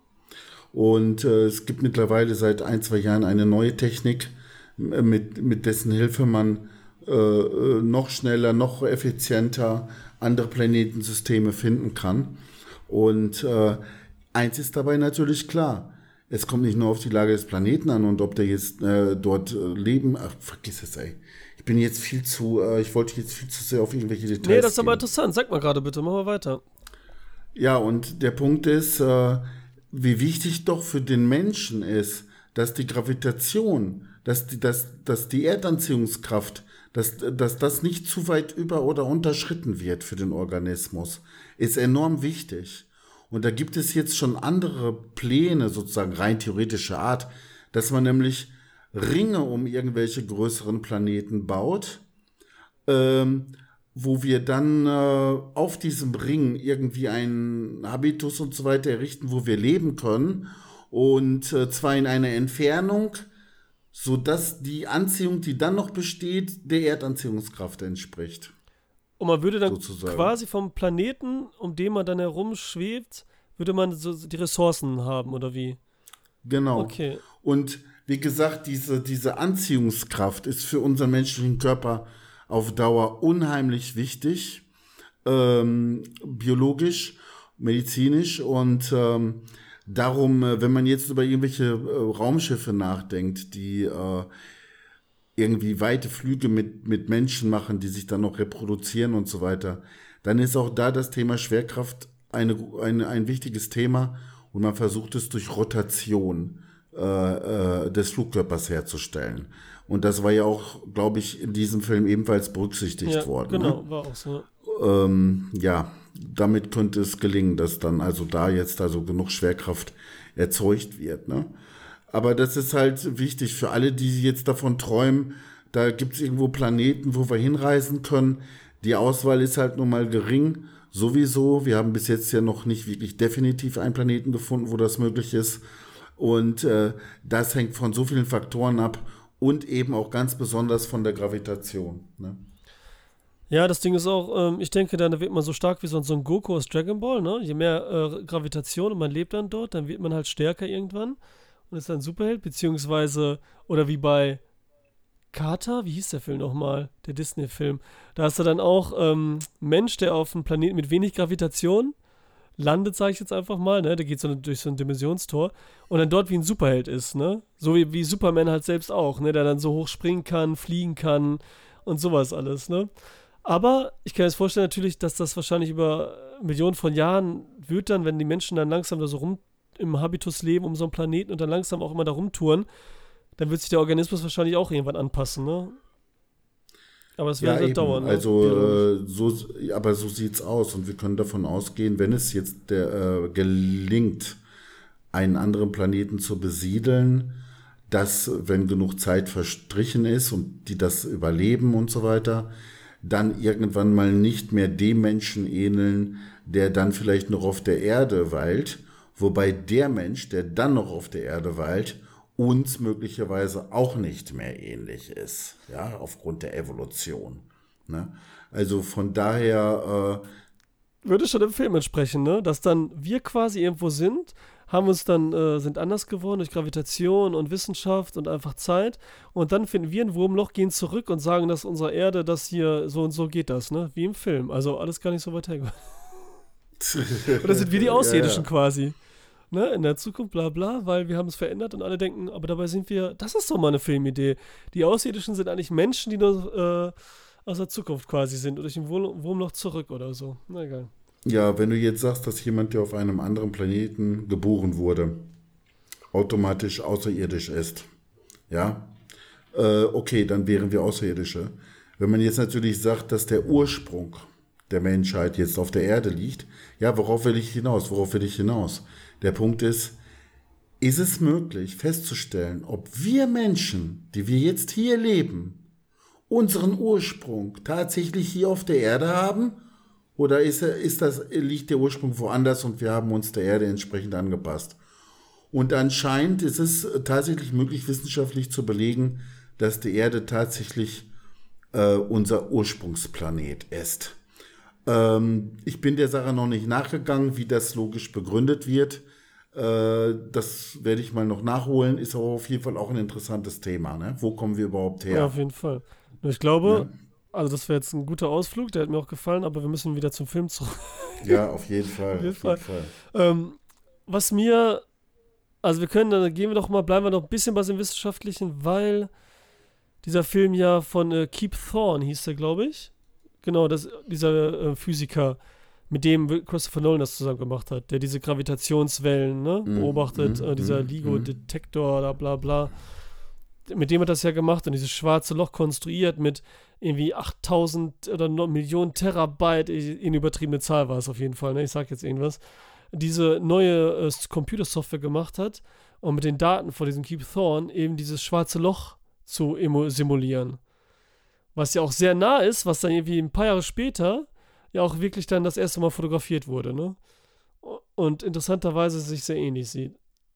Und äh, es gibt mittlerweile seit ein, zwei Jahren eine neue Technik, mit, mit dessen Hilfe man äh, noch schneller, noch effizienter andere Planetensysteme finden kann. Und äh, eins ist dabei natürlich klar, es kommt nicht nur auf die Lage des Planeten an und ob der jetzt äh, dort äh, leben, ach, vergiss es, ey. Ich bin jetzt viel zu, äh, ich wollte jetzt viel zu sehr auf irgendwelche Details Nee, das ist gehen. aber interessant, sag mal gerade bitte, machen wir weiter. Ja, und der Punkt ist, äh, wie wichtig doch für den Menschen ist, dass die Gravitation, dass die, dass, dass die Erdanziehungskraft, dass, dass das nicht zu weit über- oder unterschritten wird für den Organismus, ist enorm wichtig. Und da gibt es jetzt schon andere Pläne, sozusagen rein theoretischer Art, dass man nämlich Ringe um irgendwelche größeren Planeten baut, ähm, wo wir dann äh, auf diesem Ring irgendwie einen Habitus und so weiter errichten, wo wir leben können. Und äh, zwar in einer Entfernung, sodass die Anziehung, die dann noch besteht, der Erdanziehungskraft entspricht. Und man würde dann sozusagen quasi vom Planeten, um den man dann herumschwebt, würde man so die Ressourcen haben, oder wie? Genau. Okay. Und wie gesagt, diese, diese Anziehungskraft ist für unseren menschlichen Körper auf Dauer unheimlich wichtig, ähm, biologisch, medizinisch. Und ähm, darum, wenn man jetzt über irgendwelche äh, Raumschiffe nachdenkt, die äh, irgendwie weite Flüge mit, mit Menschen machen, die sich dann noch reproduzieren und so weiter, dann ist auch da das Thema Schwerkraft eine, eine, ein wichtiges Thema und man versucht es durch Rotation äh, äh, des Flugkörpers herzustellen. Und das war ja auch, glaube ich, in diesem Film ebenfalls berücksichtigt ja, worden. Genau, ne? war auch so. Ähm, ja, damit könnte es gelingen, dass dann also da jetzt also genug Schwerkraft erzeugt wird, ne? Aber das ist halt wichtig für alle, die jetzt davon träumen, da gibt es irgendwo Planeten, wo wir hinreisen können. Die Auswahl ist halt nun mal gering, sowieso. Wir haben bis jetzt ja noch nicht wirklich definitiv einen Planeten gefunden, wo das möglich ist. Und äh, das hängt von so vielen Faktoren ab und eben auch ganz besonders von der Gravitation, ne? Ja, das Ding ist auch, ähm, ich denke, dann wird man so stark wie so, so ein Goku aus Dragon Ball, ne? Je mehr äh, Gravitation und man lebt dann dort, dann wird man halt stärker irgendwann. Und ist dann Superheld, beziehungsweise, oder wie bei Carter, wie hieß der Film nochmal? Der Disney-Film. Da ist er dann auch ähm, Mensch, der auf einem Planeten mit wenig Gravitation landet, sage ich jetzt einfach mal, ne? Der geht so eine, durch so ein Dimensionstor und dann dort wie ein Superheld ist, ne? So wie, wie Superman halt selbst auch, ne? Der dann so hoch springen kann, fliegen kann und sowas alles, ne? Aber ich kann mir jetzt vorstellen natürlich, dass das wahrscheinlich über Millionen von Jahren wird dann, wenn die Menschen dann langsam da so rum im Habitus leben um so einen Planeten und dann langsam auch immer da rumtouren, dann wird sich der Organismus wahrscheinlich auch irgendwann anpassen, ne? Aber es wird ja, halt dauern. Ne? Also, äh, so, aber so sieht's aus und wir können davon ausgehen, wenn es jetzt der, äh, gelingt, einen anderen Planeten zu besiedeln, dass, wenn genug Zeit verstrichen ist und die das überleben und so weiter, dann irgendwann mal nicht mehr dem Menschen ähneln, der dann vielleicht noch auf der Erde weilt, wobei der Mensch, der dann noch auf der Erde weilt, uns möglicherweise auch nicht mehr ähnlich ist, ja, aufgrund der Evolution. Ne? Also von daher äh, würde schon im Film entsprechen, ne? Dass dann wir quasi irgendwo sind, haben uns dann, äh, sind anders geworden durch Gravitation und Wissenschaft und einfach Zeit und dann finden wir ein Wurmloch, gehen zurück und sagen, dass unsere Erde, das hier so und so geht das, ne? Wie im Film. Also alles gar nicht so weit her. Oder sind wir die Außerirdischen ja, ja. quasi? Ne, in der Zukunft, bla bla, weil wir haben es verändert und alle denken, aber dabei sind wir, das ist doch mal eine Filmidee. Die Außerirdischen sind eigentlich Menschen, die nur äh, aus der Zukunft quasi sind oder durch ein Wurmloch zurück oder so. Na egal. Ja, wenn du jetzt sagst, dass jemand, der auf einem anderen Planeten geboren wurde, automatisch außerirdisch ist, ja, äh, okay, dann wären wir Außerirdische. Wenn man jetzt natürlich sagt, dass der Ursprung der Menschheit jetzt auf der Erde liegt, ja, worauf will ich hinaus? Worauf will ich hinaus? Der Punkt ist, ist es möglich festzustellen, ob wir Menschen, die wir jetzt hier leben, unseren Ursprung tatsächlich hier auf der Erde haben? Oder ist, ist das, liegt der Ursprung woanders und wir haben uns der Erde entsprechend angepasst? Und anscheinend ist es tatsächlich möglich, wissenschaftlich zu belegen, dass die Erde tatsächlich äh, unser Ursprungsplanet ist. Ähm, ich bin der Sache noch nicht nachgegangen, wie das logisch begründet wird. Äh, das werde ich mal noch nachholen. Ist aber auf jeden Fall auch ein interessantes Thema. Ne? Wo kommen wir überhaupt her? Ja, auf jeden Fall. Ich glaube, ja. also das wäre jetzt ein guter Ausflug, der hat mir auch gefallen, aber wir müssen wieder zum Film zurück. Ja, auf jeden Fall. auf jeden auf Fall. Jeden Fall. Ähm, was mir, also wir können, dann gehen wir doch mal, bleiben wir noch ein bisschen bei dem Wissenschaftlichen, weil dieser Film ja von äh, Kip Thorne hieß der, glaube ich. Genau, das, dieser äh, Physiker, mit dem Christopher Nolan das zusammen gemacht hat, der diese Gravitationswellen ne, mm, beobachtet, mm, äh, dieser mm, LIGO-Detektor, bla bla bla. Mit dem hat das ja gemacht und dieses schwarze Loch konstruiert mit irgendwie achttausend oder Millionen Terabyte, in übertriebene Zahl war es auf jeden Fall, ne? Ich sag jetzt irgendwas, diese neue äh, Computersoftware gemacht hat und mit den Daten von diesem Kip Thorne eben dieses schwarze Loch zu emo- simulieren. Was ja auch sehr nah ist, was dann irgendwie ein paar Jahre später ja auch wirklich dann das erste Mal fotografiert wurde, ne? Und interessanterweise sich sehr ähnlich sieht.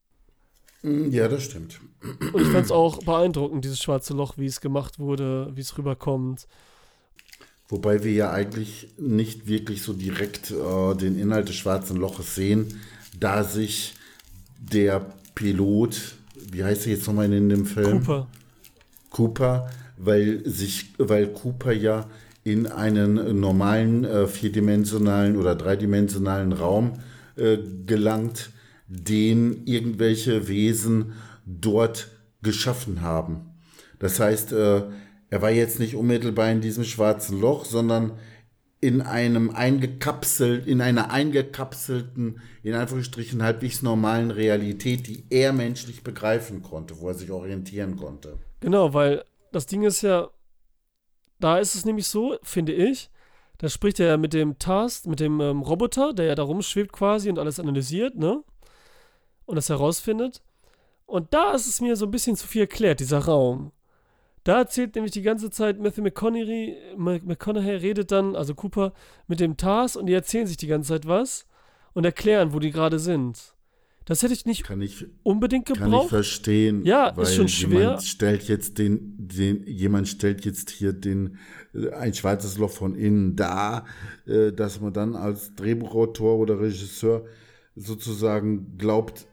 Ja, das stimmt. Und ich fand es auch beeindruckend, dieses schwarze Loch, wie es gemacht wurde, wie es rüberkommt. Wobei wir ja eigentlich nicht wirklich so direkt äh, den Inhalt des schwarzen Loches sehen, da sich der Pilot, wie heißt er jetzt nochmal in dem Film? Cooper. Cooper, weil sich, weil Cooper ja in einen normalen äh, vierdimensionalen oder dreidimensionalen Raum äh, gelangt, den irgendwelche Wesen dort geschaffen haben. Das heißt, äh, er war jetzt nicht unmittelbar in diesem schwarzen Loch, sondern in einem eingekapselt, in einer eingekapselten, in Anführungsstrichen halbwegs normalen Realität, die er menschlich begreifen konnte, wo er sich orientieren konnte. Genau, weil das Ding ist ja, da ist es nämlich so, finde ich, da spricht er ja mit dem Task, mit dem ähm, Roboter, der ja da rumschwebt quasi und alles analysiert, ne? Und das herausfindet. Und da ist es mir so ein bisschen zu viel erklärt, dieser Raum. Da erzählt nämlich die ganze Zeit Matthew McConaughey, McConaughey redet dann, also Cooper, mit dem Tars und die erzählen sich die ganze Zeit was und erklären, wo die gerade sind. Das hätte ich nicht kann ich, unbedingt gebraucht. Kann ich verstehen. Ja, weil ist schon schwer. Jemand stellt jetzt den, den, jemand stellt jetzt hier den, ein schwarzes Loch von innen dar, äh, dass man dann als Drehbuchautor oder Regisseur sozusagen glaubt,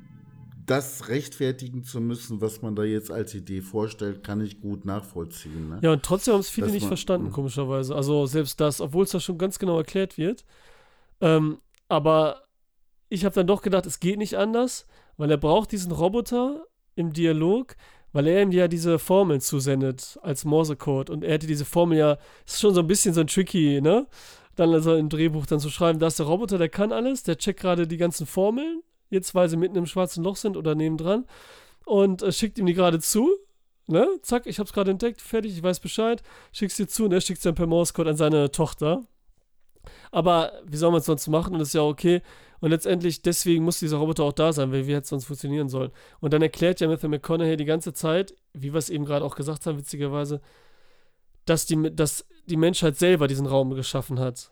das rechtfertigen zu müssen, was man da jetzt als Idee vorstellt, kann ich gut nachvollziehen. Ne? Ja, und trotzdem haben es viele Dass nicht man, verstanden, mh. komischerweise. Also selbst das, obwohl es da schon ganz genau erklärt wird. Ähm, aber ich habe dann doch gedacht, es geht nicht anders, weil er braucht diesen Roboter im Dialog, weil er ihm ja diese Formeln zusendet als Morsecode. Und er hätte diese Formel ja, ist schon so ein bisschen so ein tricky, ne? Dann also im Drehbuch dann zu schreiben, da ist der Roboter, der kann alles, der checkt gerade die ganzen Formeln, jetzt weil sie mitten im schwarzen Loch sind oder nebendran und äh, schickt ihm die gerade zu, ne? Zack, ich hab's gerade entdeckt, fertig, ich weiß Bescheid, schick's dir zu und er schickt's dann per Morsecode an seine Tochter. Aber wie soll man es sonst machen? Und das ist ja okay. Und letztendlich, deswegen muss dieser Roboter auch da sein, weil wie hätte es sonst funktionieren sollen? Und dann erklärt ja Matthew McConaughey die ganze Zeit, wie wir es eben gerade auch gesagt haben, witzigerweise, dass die, dass die Menschheit selber diesen Raum geschaffen hat.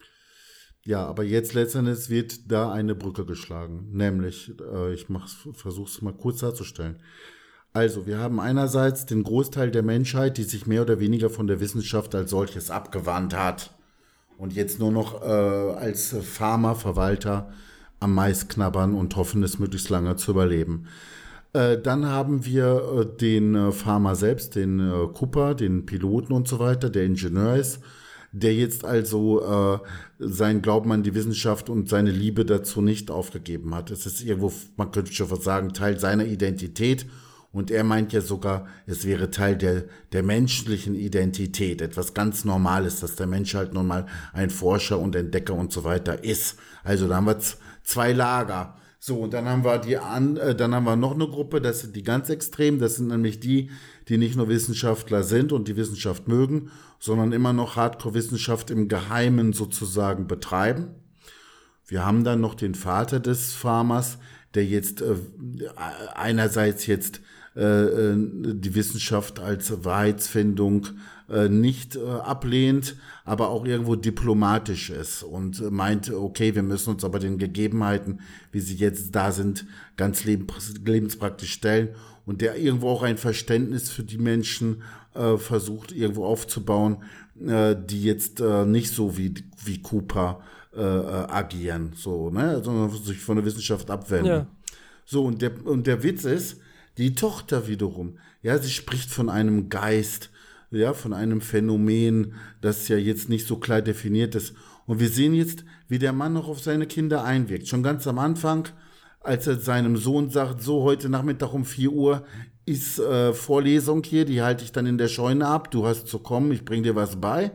Ja, aber jetzt letztendlich wird da eine Brücke geschlagen. Nämlich, äh, ich versuche es mal kurz darzustellen. Also, wir haben einerseits den Großteil der Menschheit, die sich mehr oder weniger von der Wissenschaft als solches abgewandt hat. Und jetzt nur noch äh, als Farmer, Verwalter am Mais knabbern und hoffen, es möglichst lange zu überleben. Äh, dann haben wir äh, den äh, Farmer selbst, den äh, Cooper, den Piloten und so weiter, der Ingenieur ist, der jetzt also äh, seinen Glauben an die Wissenschaft und seine Liebe dazu nicht aufgegeben hat. Es ist irgendwo, man könnte schon was sagen, Teil seiner Identität Und er meint ja sogar, es wäre Teil der, der menschlichen Identität, etwas ganz Normales, dass der Mensch halt nun mal ein Forscher und Entdecker und so weiter ist. Also da haben wir z- zwei Lager. So, und dann haben wir die an, äh, dann haben wir noch eine Gruppe, das sind die ganz extremen, das sind nämlich die, die nicht nur Wissenschaftler sind und die Wissenschaft mögen, sondern immer noch Hardcore-Wissenschaft im Geheimen sozusagen betreiben. Wir haben dann noch den Vater des Farmers, der jetzt äh, einerseits jetzt äh, die Wissenschaft als Wahrheitsfindung äh, nicht äh, ablehnt, aber auch irgendwo diplomatisch ist und äh, meint, okay, wir müssen uns aber den Gegebenheiten, wie sie jetzt da sind, ganz lebens- lebenspraktisch stellen und der irgendwo auch ein Verständnis für die Menschen äh, versucht irgendwo aufzubauen, äh, die jetzt äh, nicht so wie, wie Cooper äh, äh, agieren, so, ne, sondern sich von der Wissenschaft abwenden. Ja. So, und der, und der Witz ist, die Tochter wiederum, ja, sie spricht von einem Geist, ja, von einem Phänomen, das ja jetzt nicht so klar definiert ist. Und wir sehen jetzt, wie der Mann noch auf seine Kinder einwirkt. Schon ganz am Anfang, als er seinem Sohn sagt, so, heute Nachmittag um vier Uhr ist äh, Vorlesung hier, die halte ich dann in der Scheune ab, du hast zu kommen, ich bring dir was bei.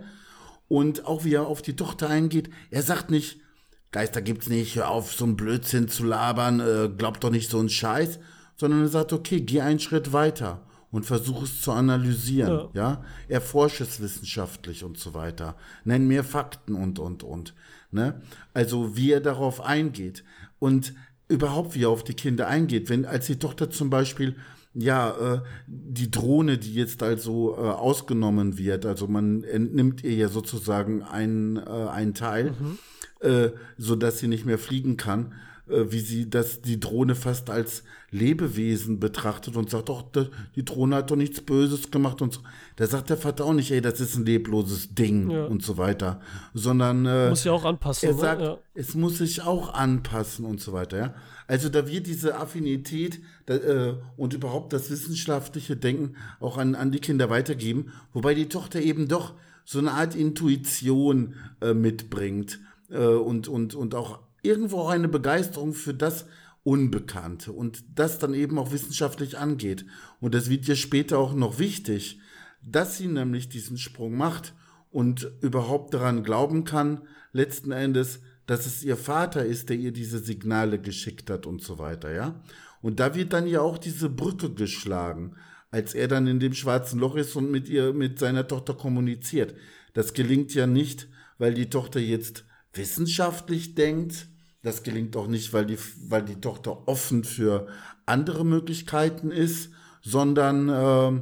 Und auch wie er auf die Tochter eingeht, er sagt nicht, Geister gibt's nicht, hör auf, so einen Blödsinn zu labern, äh, glaub doch nicht so einen Scheiß, sondern er sagt, okay, geh einen Schritt weiter und versuch es zu analysieren, ja, ja? Erforsche es wissenschaftlich und so weiter, nenn mir Fakten und, und, und, ne, also wie er darauf eingeht und überhaupt wie er auf die Kinder eingeht, wenn, als die Tochter zum Beispiel ja, äh, die Drohne, die jetzt also äh, ausgenommen wird, also man entnimmt ihr ja sozusagen einen, äh, einen Teil, mhm. äh, so dass sie nicht mehr fliegen kann, äh, wie sie das die Drohne fast als Lebewesen betrachtet und sagt, doch, die Drohne hat doch nichts Böses gemacht und so. Da sagt der Vater auch nicht, ey, das ist ein lebloses Ding ja. und so weiter, sondern äh, muss ja auch anpassen. Er sagt, ne? ja. es muss sich auch anpassen und so weiter, ja. Also da wird diese Affinität da, äh, und überhaupt das wissenschaftliche Denken auch an, an die Kinder weitergeben, wobei die Tochter eben doch so eine Art Intuition äh, mitbringt äh, und, und, und auch irgendwo auch eine Begeisterung für das Unbekannte und das dann eben auch wissenschaftlich angeht. Und das wird ja später auch noch wichtig, dass sie nämlich diesen Sprung macht und überhaupt daran glauben kann, letzten Endes, dass es ihr Vater ist, der ihr diese Signale geschickt hat und so weiter, ja. Und da wird dann ja auch diese Brücke geschlagen, als er dann in dem schwarzen Loch ist und mit ihr, mit seiner Tochter kommuniziert. Das gelingt ja nicht, weil die Tochter jetzt wissenschaftlich denkt. Das gelingt auch nicht, weil die, weil die Tochter offen für andere Möglichkeiten ist, sondern, äh,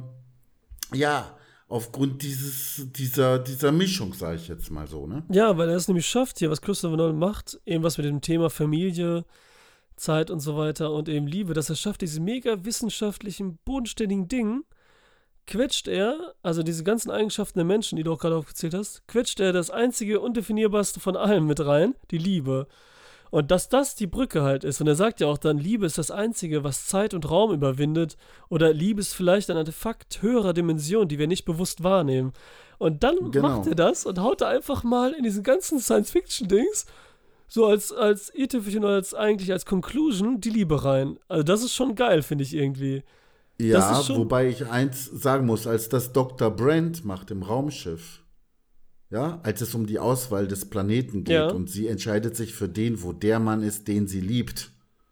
ja, aufgrund dieses, dieser, dieser Mischung, sage ich jetzt mal so, ne? Ja, weil er es nämlich schafft hier, was Christopher Nolan macht, eben was mit dem Thema Familie, Zeit und so weiter und eben Liebe, dass er schafft, diese mega wissenschaftlichen, bodenständigen Dinge, quetscht er, also diese ganzen Eigenschaften der Menschen, die du auch gerade aufgezählt hast, quetscht er das einzige Undefinierbarste von allem mit rein, die Liebe. Und dass das die Brücke halt ist. Und er sagt ja auch dann, Liebe ist das Einzige, was Zeit und Raum überwindet. Oder Liebe ist vielleicht ein Artefakt höherer Dimension, die wir nicht bewusst wahrnehmen. Und dann genau. macht er das und haut da einfach mal in diesen ganzen Science-Fiction-Dings so als, als i-Tüpfelchen oder als eigentlich als Conclusion die Liebe rein. Also das ist schon geil, finde ich irgendwie. Ja, wobei ich eins sagen muss, als das Doktor Brent macht im Raumschiff, ja, als es um die Auswahl des Planeten geht ja. und sie entscheidet sich für den, wo der Mann ist, den sie liebt.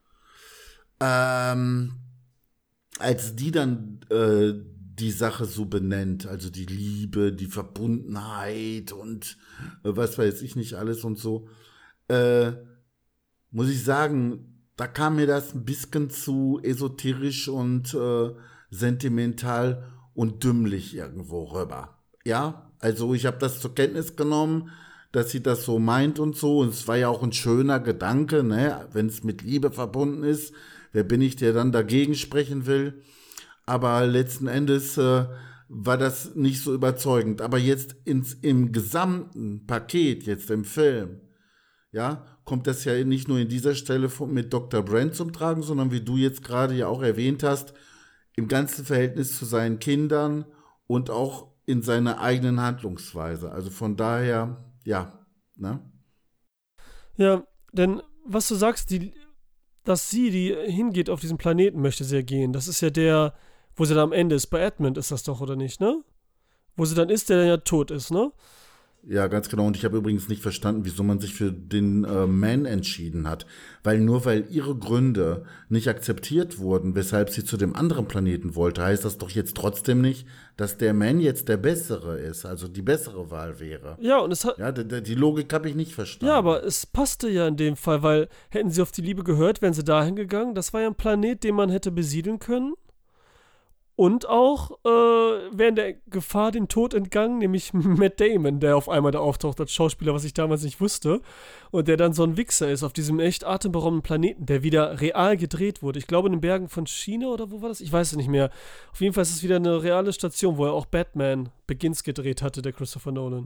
Ähm, als die dann äh, die Sache so benennt, also die Liebe, die Verbundenheit und äh, was weiß ich nicht alles und so, äh, muss ich sagen, da kam mir das ein bisschen zu esoterisch und äh, sentimental und dümmlich irgendwo rüber. Ja, also ich habe das zur Kenntnis genommen, dass sie das so meint und so. Und es war ja auch ein schöner Gedanke, ne? Wenn es mit Liebe verbunden ist. Wer bin ich, der dann dagegen sprechen will? Aber letzten Endes äh, war das nicht so überzeugend. Aber jetzt ins, im gesamten Paket, jetzt im Film, ja, kommt das ja nicht nur in dieser Stelle von, mit Doktor Brent zum Tragen, sondern wie du jetzt gerade ja auch erwähnt hast, im ganzen Verhältnis zu seinen Kindern und auch in seiner eigenen Handlungsweise. Also von daher, ja, ne? Ja, denn was du sagst, die, dass sie, die hingeht auf diesen Planeten, möchte sie ja gehen. Das ist ja der, Wo sie dann am Ende ist, bei Edmund ist das doch, oder nicht, ne? Wo sie dann ist, der dann ja tot ist, ne? Ja, ganz genau. Und ich habe übrigens nicht verstanden, wieso man sich für den äh, Man entschieden hat. Weil nur weil ihre Gründe nicht akzeptiert wurden, weshalb sie zu dem anderen Planeten wollte, heißt das doch jetzt trotzdem nicht, dass der Man jetzt der Bessere ist, also die bessere Wahl wäre. Ja, und es hat... Ja, die, die Logik habe ich nicht verstanden. Ja, aber es passte ja in dem Fall, weil hätten sie auf die Liebe gehört, wären sie dahin gegangen. Das war ja ein Planet, den man hätte besiedeln können. Und auch äh, während der Gefahr den Tod entgangen, nämlich Matt Damon, der auf einmal da auftaucht als Schauspieler, was ich damals nicht wusste. Und der dann so ein Wichser ist auf diesem echt atemberaubenden Planeten, der wieder real gedreht wurde. Ich glaube in den Bergen von China oder wo war das? Ich weiß es nicht mehr. Auf jeden Fall ist es wieder eine reale Station, wo er auch Batman Begins gedreht hatte, der Christopher Nolan.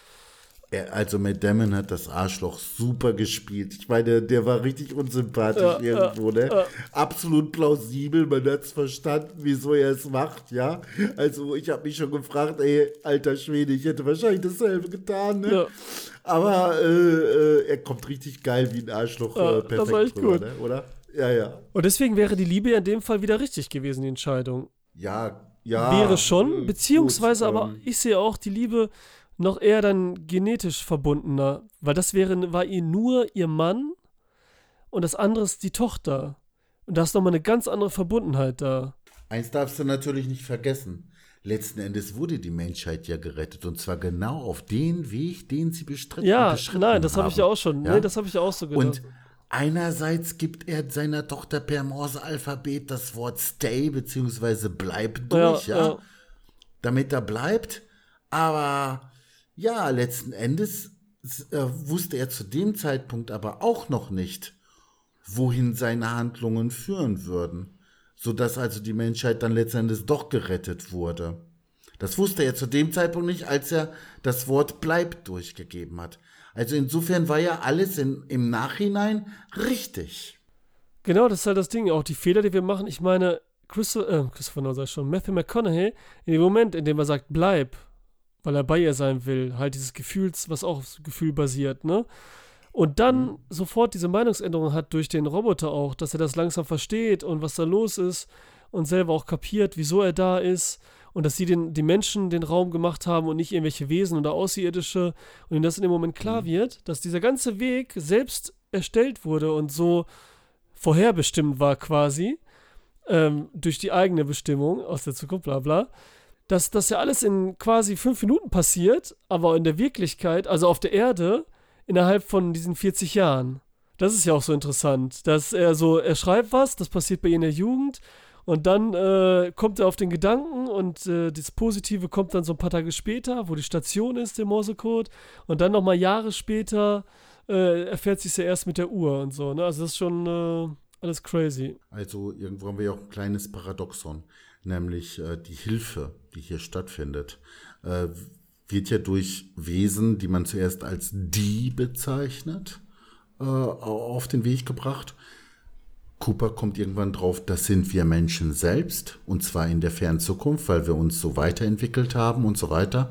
Also Matt Damon hat das Arschloch super gespielt. Ich meine, der war richtig unsympathisch ja, irgendwo, ne? Ja. Absolut plausibel, man hat es verstanden, wieso er es macht, ja? Also ich habe mich schon gefragt, ey, alter Schwede, ich hätte wahrscheinlich dasselbe getan, ne? Ja. Aber äh, äh, er kommt richtig geil wie ein Arschloch ja, äh, perfekt das war echt drüber, gut. Ne? Oder? Ja, ja. Und deswegen wäre die Liebe ja in dem Fall wieder richtig gewesen, die Entscheidung. Ja, ja. Wäre schon, beziehungsweise gut, aber ähm, ich sehe auch die Liebe noch eher dann genetisch verbundener, weil das wäre, war ihr nur ihr Mann und das andere ist die Tochter. Und da ist nochmal eine ganz andere Verbundenheit da. Eins darfst du natürlich nicht vergessen. Letzten Endes wurde die Menschheit ja gerettet und zwar genau auf den Weg, den sie bestritten Ja, beschritten nein, das habe haben. ich ja auch schon. Ja? Nee, das habe ich ja auch so gedacht. Und einerseits gibt er seiner Tochter per Morse-Alphabet das Wort Stay bzw. bleib durch, ja, ja, ja, damit er bleibt. Aber ja, letzten Endes äh, wusste er zu dem Zeitpunkt aber auch noch nicht, wohin seine Handlungen führen würden, sodass also die Menschheit dann letzten Endes doch gerettet wurde. Das wusste er zu dem Zeitpunkt nicht, als er das Wort Bleib durchgegeben hat. Also insofern war ja alles in, im Nachhinein richtig. Genau, das ist halt das Ding, auch die Fehler, die wir machen. Ich meine, Christopher, äh, Christopher Nolan sag ich schon, Matthew McConaughey, in dem Moment, in dem er sagt, bleib, weil er bei ihr sein will, halt dieses Gefühls, was auch auf Gefühl basiert, ne? Und dann mhm. sofort diese Meinungsänderung hat durch den Roboter auch, dass er das langsam versteht und was da los ist und selber auch kapiert, wieso er da ist und dass sie den, die Menschen den Raum gemacht haben und nicht irgendwelche Wesen oder Außerirdische und ihm das in dem Moment klar mhm. wird, dass dieser ganze Weg selbst erstellt wurde und so vorherbestimmt war quasi, ähm, durch die eigene Bestimmung aus der Zukunft, bla bla, dass das ja alles in quasi fünf Minuten passiert, aber in der Wirklichkeit, also auf der Erde, innerhalb von diesen vierzig Jahren. Das ist ja auch so interessant, dass er so, er schreibt was, das passiert bei ihr in der Jugend und dann äh, kommt er auf den Gedanken und äh, das Positive kommt dann so ein paar Tage später, wo die Station ist, der Morsecode, und dann nochmal Jahre später äh, erfährt sie es ja erst mit der Uhr und so, ne? Also das ist schon äh, alles crazy. Also irgendwo haben wir ja auch ein kleines Paradoxon, nämlich äh, die Hilfe, die hier stattfindet, äh, wird ja durch Wesen, die man zuerst als die bezeichnet, äh, auf den Weg gebracht. Cooper kommt irgendwann drauf, das sind wir Menschen selbst, und zwar in der fernen Zukunft, weil wir uns so weiterentwickelt haben und so weiter.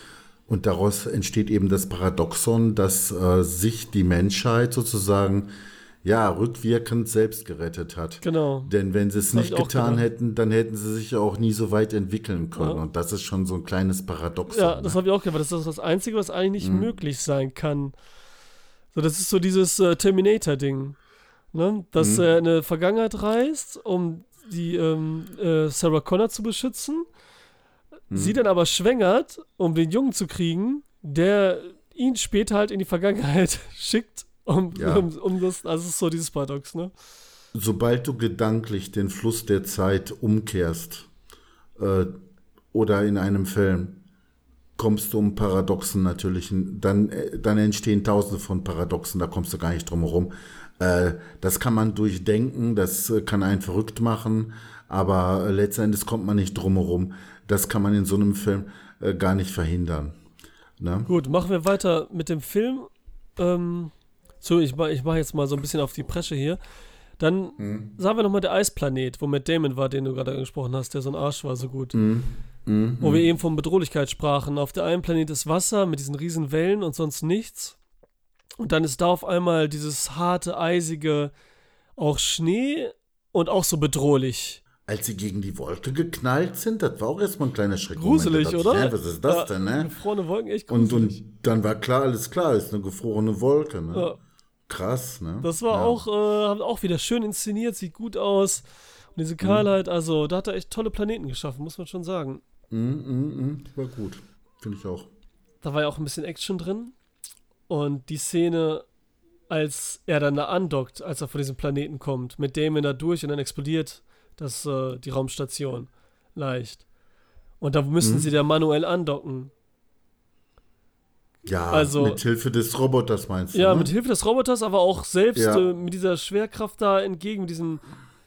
Und daraus entsteht eben das Paradoxon, dass äh, sich die Menschheit sozusagen ja, rückwirkend selbst gerettet hat. Genau. Denn wenn sie es nicht getan hätten, dann hätten sie sich ja auch nie so weit entwickeln können. Ja. Und das ist schon so ein kleines Paradoxon. Ja, das ne? habe ich auch gedacht. Das ist das Einzige, was eigentlich nicht mhm. möglich sein kann. So, das ist so dieses äh, Terminator-Ding. Ne? Dass mhm. er in eine Vergangenheit reist, um die ähm, äh, Sarah Connor zu beschützen. Mhm. Sie dann aber schwängert, um den Jungen zu kriegen, der ihn später halt in die Vergangenheit schickt. Um, ja. um, um das, also es ist so dieses Paradox, ne? Sobald du gedanklich den Fluss der Zeit umkehrst äh, oder in einem Film, kommst du um Paradoxen natürlich, dann, dann entstehen tausende von Paradoxen, da kommst du gar nicht drum herum. Äh, das kann man durchdenken, das kann einen verrückt machen, aber letztendlich kommt man nicht drum herum. Das kann man in so einem Film äh, gar nicht verhindern. Ne? Gut, machen wir weiter mit dem Film. Ähm So, ich mache ich mach jetzt mal so ein bisschen auf die Presche hier. Dann mhm. sagen wir nochmal der Eisplanet, wo Matt Damon war, den du gerade angesprochen hast, der so ein Arsch war, so gut. Mhm. Mhm. Wo wir eben von Bedrohlichkeit sprachen. Auf der einen Planet ist Wasser mit diesen riesen Wellen und sonst nichts. Und dann ist da auf einmal dieses harte, eisige, auch Schnee und auch so bedrohlich. als sie gegen die Wolke geknallt sind, das war auch erstmal ein kleiner Schreck. Gruselig, Moment, oder? Ja, was ist das ja, denn, ne? Gefrorene Wolken, echt gruselig. Und, und dann war klar, alles klar, ist eine gefrorene Wolke, ne? Ja. Krass, ne? Das war ja. auch, äh, haben auch wieder schön inszeniert, sieht gut aus. Und diese Kahlheit, mhm. also da hat er echt tolle Planeten geschaffen, muss man schon sagen. Mhm, mhm, war gut, finde ich auch. Da war ja auch ein bisschen Action drin. Und die Szene, als er dann da andockt, als er von diesem Planeten kommt, mit Damon da durch und dann explodiert das, äh, die Raumstation leicht. Und da müssen mhm. sie da manuell andocken. Ja, also, mit Hilfe des Roboters meinst du? Ja, ne? mit Hilfe des Roboters, aber auch selbst ja. äh, mit dieser Schwerkraft da entgegen, mit diesem.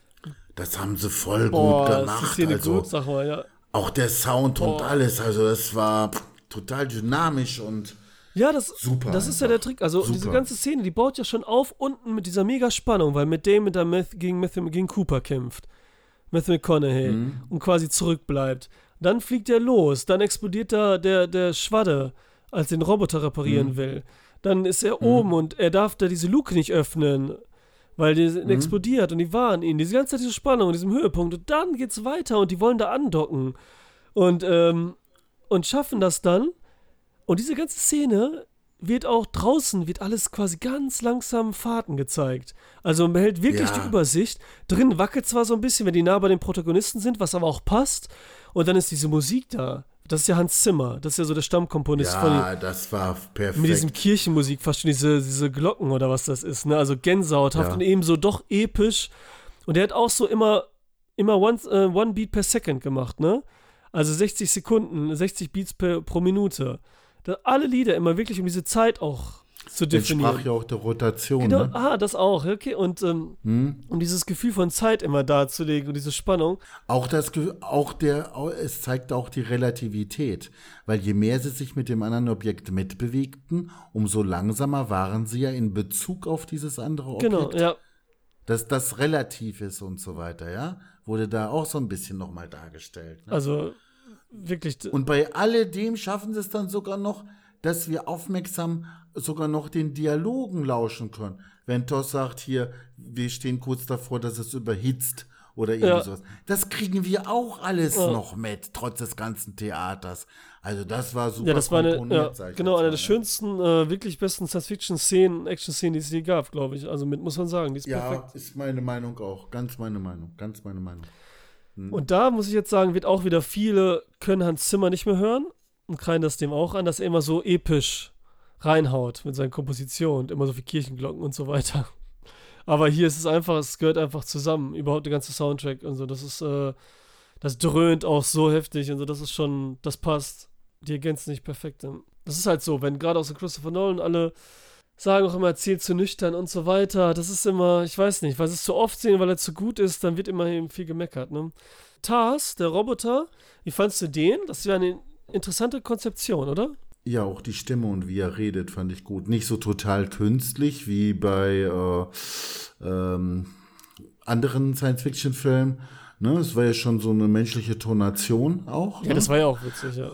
Das haben sie voll Boah, gut gemacht. Das ist hier also, gut, sag mal, ja. Auch der Sound Boah. und alles, also das war total dynamisch und ja, das, super. Das ist ja der Trick. Also super. Diese ganze Szene, die baut ja schon auf unten mit dieser mega Spannung, weil mit Damon da Meth gegen, Meth gegen Cooper kämpft. Matthew McConaughey mhm. und quasi zurückbleibt. Dann fliegt er los, dann explodiert da der, der Schwadde, als den Roboter reparieren mhm. will. Dann ist er mhm. oben und er darf da diese Luke nicht öffnen, weil die mhm. explodiert und die waren ihn. Diese ganze Zeit diese Spannung und diesem Höhepunkt. Und dann geht's weiter und die wollen da andocken. Und, ähm, und schaffen das dann. Und diese ganze Szene wird auch draußen, wird alles quasi ganz langsam Fahrten gezeigt. Also man behält wirklich ja. die Übersicht. Drin wackelt zwar so ein bisschen, wenn die nah bei den Protagonisten sind, was aber auch passt. Und dann ist diese Musik da. Das ist ja Hans Zimmer. Das ist ja so der Stammkomponist ja, von Ja, das war perfekt. Mit diesem Kirchenmusik, fast schon diese, diese Glocken oder was das ist. Ne? Also Gänsehauthaft ja. und eben so doch episch. Und der hat auch so immer, immer one, uh, one Beat per Second gemacht, ne? Also sechzig Sekunden, sechzig Beats per, pro Minute. Da alle Lieder immer wirklich um diese Zeit auch zu definieren. Das sprach ja auch der Rotation, genau, ne? Ah, das auch, okay. Und ähm, hm? um dieses Gefühl von Zeit immer darzulegen und diese Spannung. Auch das auch der, es zeigt auch die Relativität. Weil je mehr sie sich mit dem anderen Objekt mitbewegten, umso langsamer waren sie ja in Bezug auf dieses andere Objekt. Genau, ja. Dass das relativ ist und so weiter, ja? Wurde da auch so ein bisschen nochmal dargestellt. Ne? Also wirklich. Und bei alledem schaffen sie es dann sogar noch, dass wir aufmerksam sogar noch den Dialogen lauschen können. Wenn Toss sagt, hier, wir stehen kurz davor, dass es überhitzt oder irgendwie ja. sowas. Das kriegen wir auch alles ja. noch mit, trotz des ganzen Theaters. Also das war super ja, das war eine, ja, sag ich genau, eine mal, der schönsten, äh, wirklich besten Science-Fiction-Szenen, Action-Szenen, die es je gab, glaube ich. Also mit, muss man sagen, die ist ja, perfekt. ist meine Meinung auch. Ganz meine Meinung. Ganz meine Meinung. Hm. Und da muss ich jetzt sagen, wird auch wieder viele können Hans Zimmer nicht mehr hören und kreien das dem auch an, dass er immer so episch reinhaut mit seinen Kompositionen und immer so viel Kirchenglocken und so weiter. Aber hier ist es einfach, es gehört einfach zusammen, überhaupt der ganze Soundtrack und so. Das ist, äh, das dröhnt auch so heftig und so, das ist schon, das passt. Die ergänzen nicht perfekt. Das ist halt so, wenn gerade auch so Christopher Nolan alle sagen auch immer, erzählt zu nüchtern und so weiter. Das ist immer, ich weiß nicht, weil sie es zu oft sehen, weil er zu gut ist, dann wird immer eben viel gemeckert. Ne? Tars, der Roboter, wie fandst du den? Das wäre eine interessante Konzeption, oder? Ja, auch die Stimme und wie er redet, fand ich gut. Nicht so total künstlich wie bei äh, ähm, anderen Science-Fiction-Filmen. Ne? Es war ja schon so eine menschliche Tonation auch. Ja, ne? Das war ja auch witzig, ja.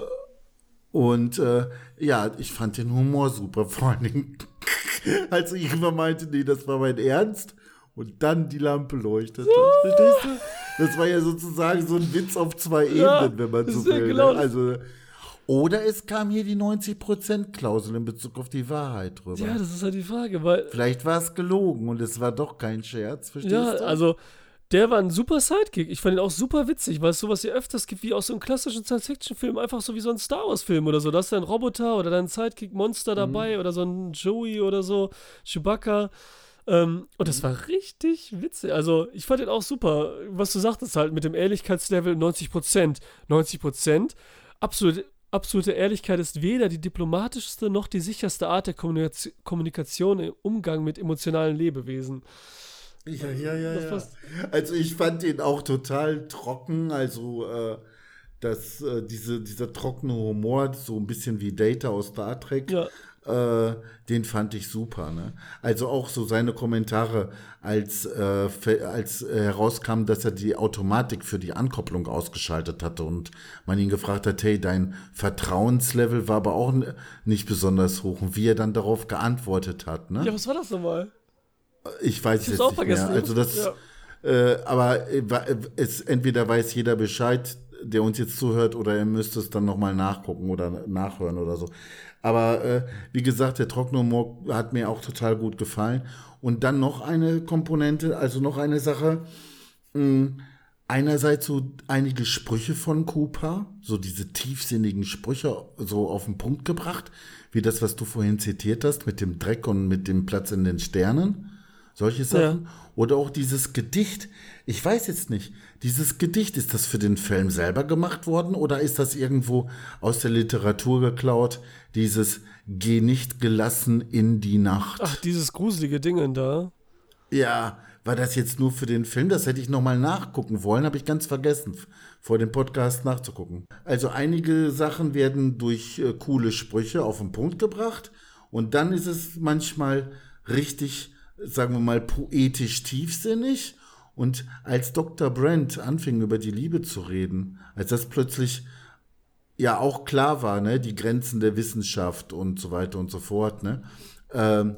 Und äh, ja, ich fand den Humor super, vor allen Dingen, als ich immer meinte, nee, das war mein Ernst. Und dann die Lampe leuchtet. Ja. Verstehst du? Das war ja sozusagen so ein Witz auf zwei ja, Ebenen, wenn man so will. Genau. Also, oder es kam hier die neunzig Prozent Klausel in Bezug auf die Wahrheit drüber. Ja, das ist halt die Frage, weil vielleicht war es gelogen und es war doch kein Scherz, verstehst ja, du? Ja, also der war ein super Sidekick. Ich fand ihn auch super witzig, weil es sowas hier öfters gibt, wie aus so einem klassischen Science-Fiction-Film, einfach so wie so ein Star Wars-Film oder so. Da ist ein Roboter oder dann ein Sidekick-Monster dabei mhm. oder so ein Joey oder so, Chewbacca. Ähm, und das war richtig witzig. Also ich fand den auch super. Was du sagtest halt mit dem Ehrlichkeitslevel neunzig Prozent. neunzig Prozent. Absolut. Absolute Ehrlichkeit ist weder die diplomatischste noch die sicherste Art der Kommunikation, Kommunikation im Umgang mit emotionalen Lebewesen. Ja, ja, ja, ja. Also ich fand den auch total trocken, also äh, das, äh, diese, dieser trockene Humor, so ein bisschen wie Data aus Star Trek, ja. äh, den fand ich super. Ne? Also auch so seine Kommentare, als, äh, als äh, herauskam, dass er die Automatik für die Ankopplung ausgeschaltet hatte und man ihn gefragt hat, hey, dein Vertrauenslevel war aber auch n- nicht besonders hoch und wie er dann darauf geantwortet hat. Ne? Ja, was war das nochmal? Ich weiß ich jetzt nicht mehr. Also das, ja. Äh, aber es, entweder weiß jeder Bescheid, der uns jetzt zuhört, oder er müsste es dann nochmal nachgucken oder nachhören oder so. Aber äh, wie gesagt, der Trockenhumor hat mir auch total gut gefallen. Und dann noch eine Komponente, also noch eine Sache. Mh, einerseits so einige Sprüche von Cooper, so diese tiefsinnigen Sprüche so auf den Punkt gebracht, wie das, was du vorhin zitiert hast, mit dem Dreck und mit dem Platz in den Sternen. Solche Sachen. Ja. Oder auch dieses Gedicht. Ich weiß jetzt nicht, dieses Gedicht, ist das für den Film selber gemacht worden oder ist das irgendwo aus der Literatur geklaut? Dieses Geh nicht gelassen in die Nacht. Ach, dieses gruselige Ding da. Ja, war das jetzt nur für den Film? Das hätte ich nochmal nachgucken wollen, habe ich ganz vergessen, vor dem Podcast nachzugucken. Also einige Sachen werden durch äh, coole Sprüche auf den Punkt gebracht und dann ist es manchmal richtig, sagen wir mal, poetisch tiefsinnig. Und als Doktor Brent anfing, über die Liebe zu reden, als das plötzlich ja auch klar war, ne, die Grenzen der Wissenschaft und so weiter und so fort, ne, ähm,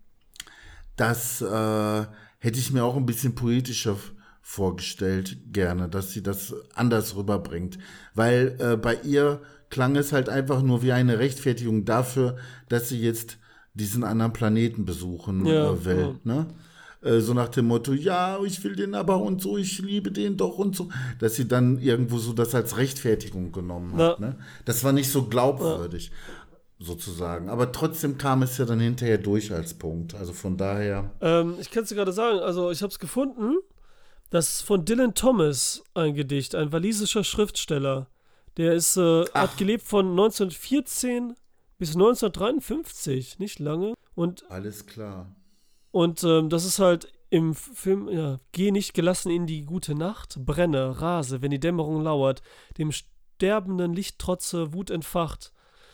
das äh, hätte ich mir auch ein bisschen poetischer vorgestellt, gerne, dass sie das anders rüberbringt. Weil äh, bei ihr klang es halt einfach nur wie eine Rechtfertigung dafür, dass sie jetzt diesen anderen Planeten besuchen ja, äh, will, ja. ne? Äh, so nach dem Motto, ja, ich will den aber und so, ich liebe den doch und so, dass sie dann irgendwo so das als Rechtfertigung genommen hat, ja. ne? Das war nicht so glaubwürdig, ja. sozusagen. Aber trotzdem kam es ja dann hinterher durch als Punkt, also von daher. Ähm, ich kann es dir gerade sagen, also ich habe es gefunden, das ist von Dylan Thomas ein Gedicht, ein walisischer Schriftsteller. Der ist, äh, hat gelebt von neunzehnhundertvierzehn bis neunzehnhundertdreiundfünfzig, nicht lange. Und, alles klar. Und ähm, das ist halt im Film, ja, geh nicht gelassen in die gute Nacht, brenne, rase, wenn die Dämmerung lauert, dem sterbenden Licht trotze, Wut entfacht.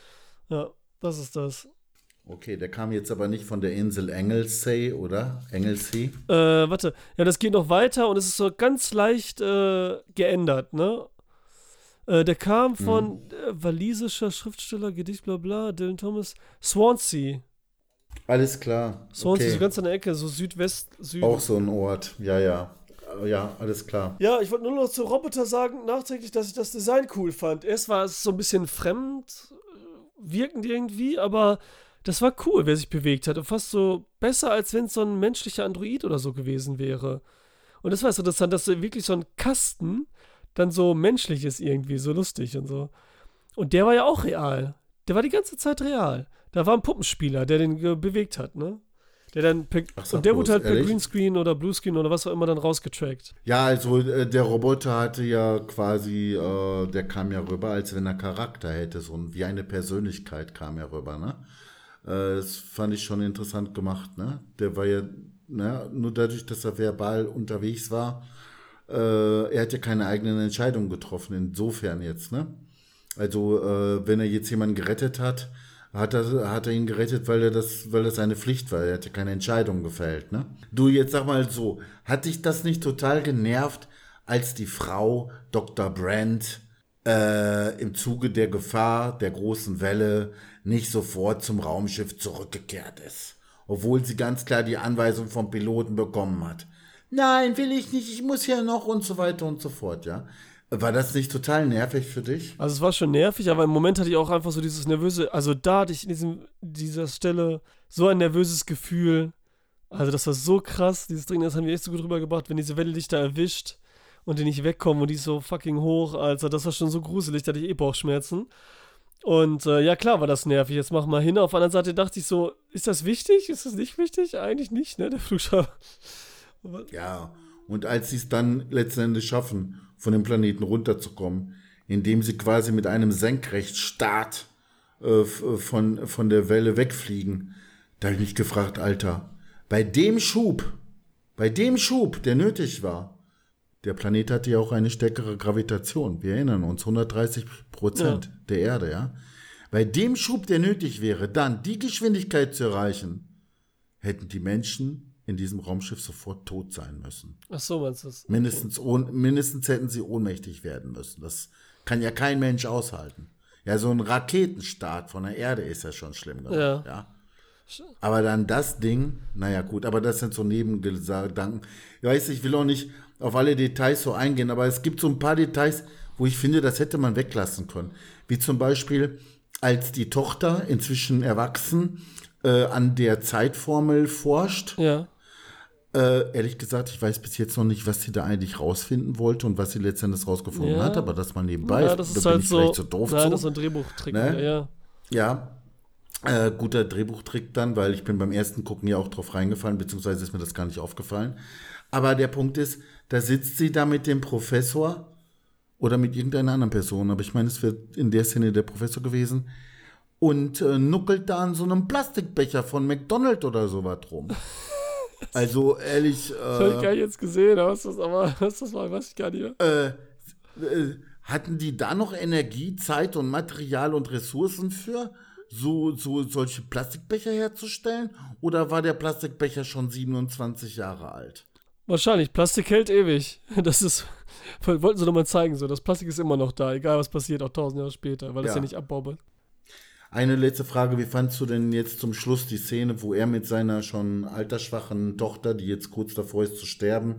Ja, das ist das. Okay, der kam jetzt aber nicht von der Insel Anglesey, oder? Anglesey? Äh, warte, ja, das geht noch weiter und es ist so ganz leicht äh, geändert, ne? Äh, der kam von hm. äh, walisischer Schriftsteller, Gedicht, bla bla, Dylan Thomas, Swansea. Alles klar. Swansea, okay. so ganz an der Ecke, so Südwest, Süd. Auch so ein Ort, ja, ja. Ja, alles klar. Ja, ich wollte nur noch zu Roboter sagen, nachträglich, dass ich das Design cool fand. Erst war es so ein bisschen fremd wirkend irgendwie, aber das war cool, wer sich bewegt hat. Und fast so besser, als wenn es so ein menschlicher Android oder so gewesen wäre. Und das war so interessant, dass so wirklich so ein Kasten dann so menschlich ist irgendwie, so lustig und so. Und der war ja auch real. Der war die ganze Zeit real. Da war ein Puppenspieler, der den ge- bewegt hat, ne? Der dann per, Ach, und der wurde halt per ehrlich? Greenscreen oder Bluescreen oder was auch immer dann rausgetrackt. Ja, also äh, der Roboter hatte ja quasi, äh, der kam ja rüber, als wenn er Charakter hätte, so wie eine Persönlichkeit kam er rüber, ne? Äh, das fand ich schon interessant gemacht, ne? Der war ja, ne, nur dadurch, dass er verbal unterwegs war, äh, er hat ja keine eigenen Entscheidungen getroffen, insofern jetzt, ne? Also, äh, wenn er jetzt jemanden gerettet hat, hat er, hat er ihn gerettet, weil er das, weil das seine Pflicht war. Er hat ja keine Entscheidung gefällt, ne? Du, jetzt sag mal so, hat dich das nicht total genervt, als die Frau Doktor Brent äh, im Zuge der Gefahr der großen Welle nicht sofort zum Raumschiff zurückgekehrt ist? Obwohl sie ganz klar die Anweisung vom Piloten bekommen hat. Nein, will ich nicht, ich muss ja noch und so weiter und so fort, ja? War das nicht total nervig für dich? Also es war schon nervig, aber im Moment hatte ich auch einfach so dieses nervöse, also da hatte ich in diesem, dieser Stelle so ein nervöses Gefühl. Also das war so krass, dieses Ding, das haben wir echt so gut rübergebracht, wenn diese Welle dich da erwischt und die nicht wegkommen und die ist so fucking hoch, also das war schon so gruselig, da hatte ich eh Bauchschmerzen. Und äh, ja klar war das nervig, jetzt mach mal hin. Auf der anderen Seite dachte ich so, ist das wichtig? Ist das nicht wichtig? Eigentlich nicht, ne, der Flugschau. Ja, und als sie es dann letzten Endes schaffen, von dem Planeten runterzukommen, indem sie quasi mit einem Senkrechtstart äh, von, von der Welle wegfliegen, da habe ich mich gefragt, Alter, bei dem Schub, bei dem Schub, der nötig war, der Planet hatte ja auch eine stärkere Gravitation, wir erinnern uns, hundertdreißig Prozent ja. der Erde, ja. Bei dem Schub, der nötig wäre, dann die Geschwindigkeit zu erreichen, hätten die Menschen in diesem Raumschiff sofort tot sein müssen. Ach so, meinst du das? Okay. Mindestens, ohn, mindestens hätten sie ohnmächtig werden müssen. Das kann ja kein Mensch aushalten. Ja, so ein Raketenstart von der Erde ist ja schon schlimm genug. Ja. ja. Aber dann das Ding, naja gut, aber das sind so Nebengedanken. Ich weiß, ich will auch nicht auf alle Details so eingehen, aber es gibt so ein paar Details, wo ich finde, das hätte man weglassen können. Wie zum Beispiel, als die Tochter, inzwischen erwachsen, äh, an der Zeitformel forscht. Ja. Äh, ehrlich gesagt, ich weiß bis jetzt noch nicht, was sie da eigentlich rausfinden wollte und was sie letztendlich rausgefunden ja. hat, aber das mal nebenbei. Ja, das ist da halt bin ich so, vielleicht so doof nein, zu. das ist ein Drehbuchtrick. Ne? Ja. Ja. Äh, guter Drehbuchtrick dann, weil ich bin beim ersten Gucken ja auch drauf reingefallen, beziehungsweise ist mir das gar nicht aufgefallen. Aber der Punkt ist, da sitzt sie da mit dem Professor oder mit irgendeiner anderen Person, aber ich meine, es wird in der Szene der Professor gewesen und äh, nuckelt da an so einem Plastikbecher von McDonald's oder sowas rum. Also ehrlich. Äh, das habe ich gar nicht jetzt gesehen, was das, aber was das war, weiß ich gar nicht mehr. Äh, äh, hatten die da noch Energie, Zeit und Material und Ressourcen für? So, so solche Plastikbecher herzustellen? Oder war der Plastikbecher schon siebenundzwanzig Jahre alt? Wahrscheinlich. Plastik hält ewig. Das ist, wollten sie nochmal zeigen, so. Das Plastik ist immer noch da, egal was passiert, auch tausend Jahre später, weil es ja. ja nicht abbaubar. Eine letzte Frage, wie fandst du denn jetzt zum Schluss die Szene, wo er mit seiner schon altersschwachen Tochter, die jetzt kurz davor ist zu sterben,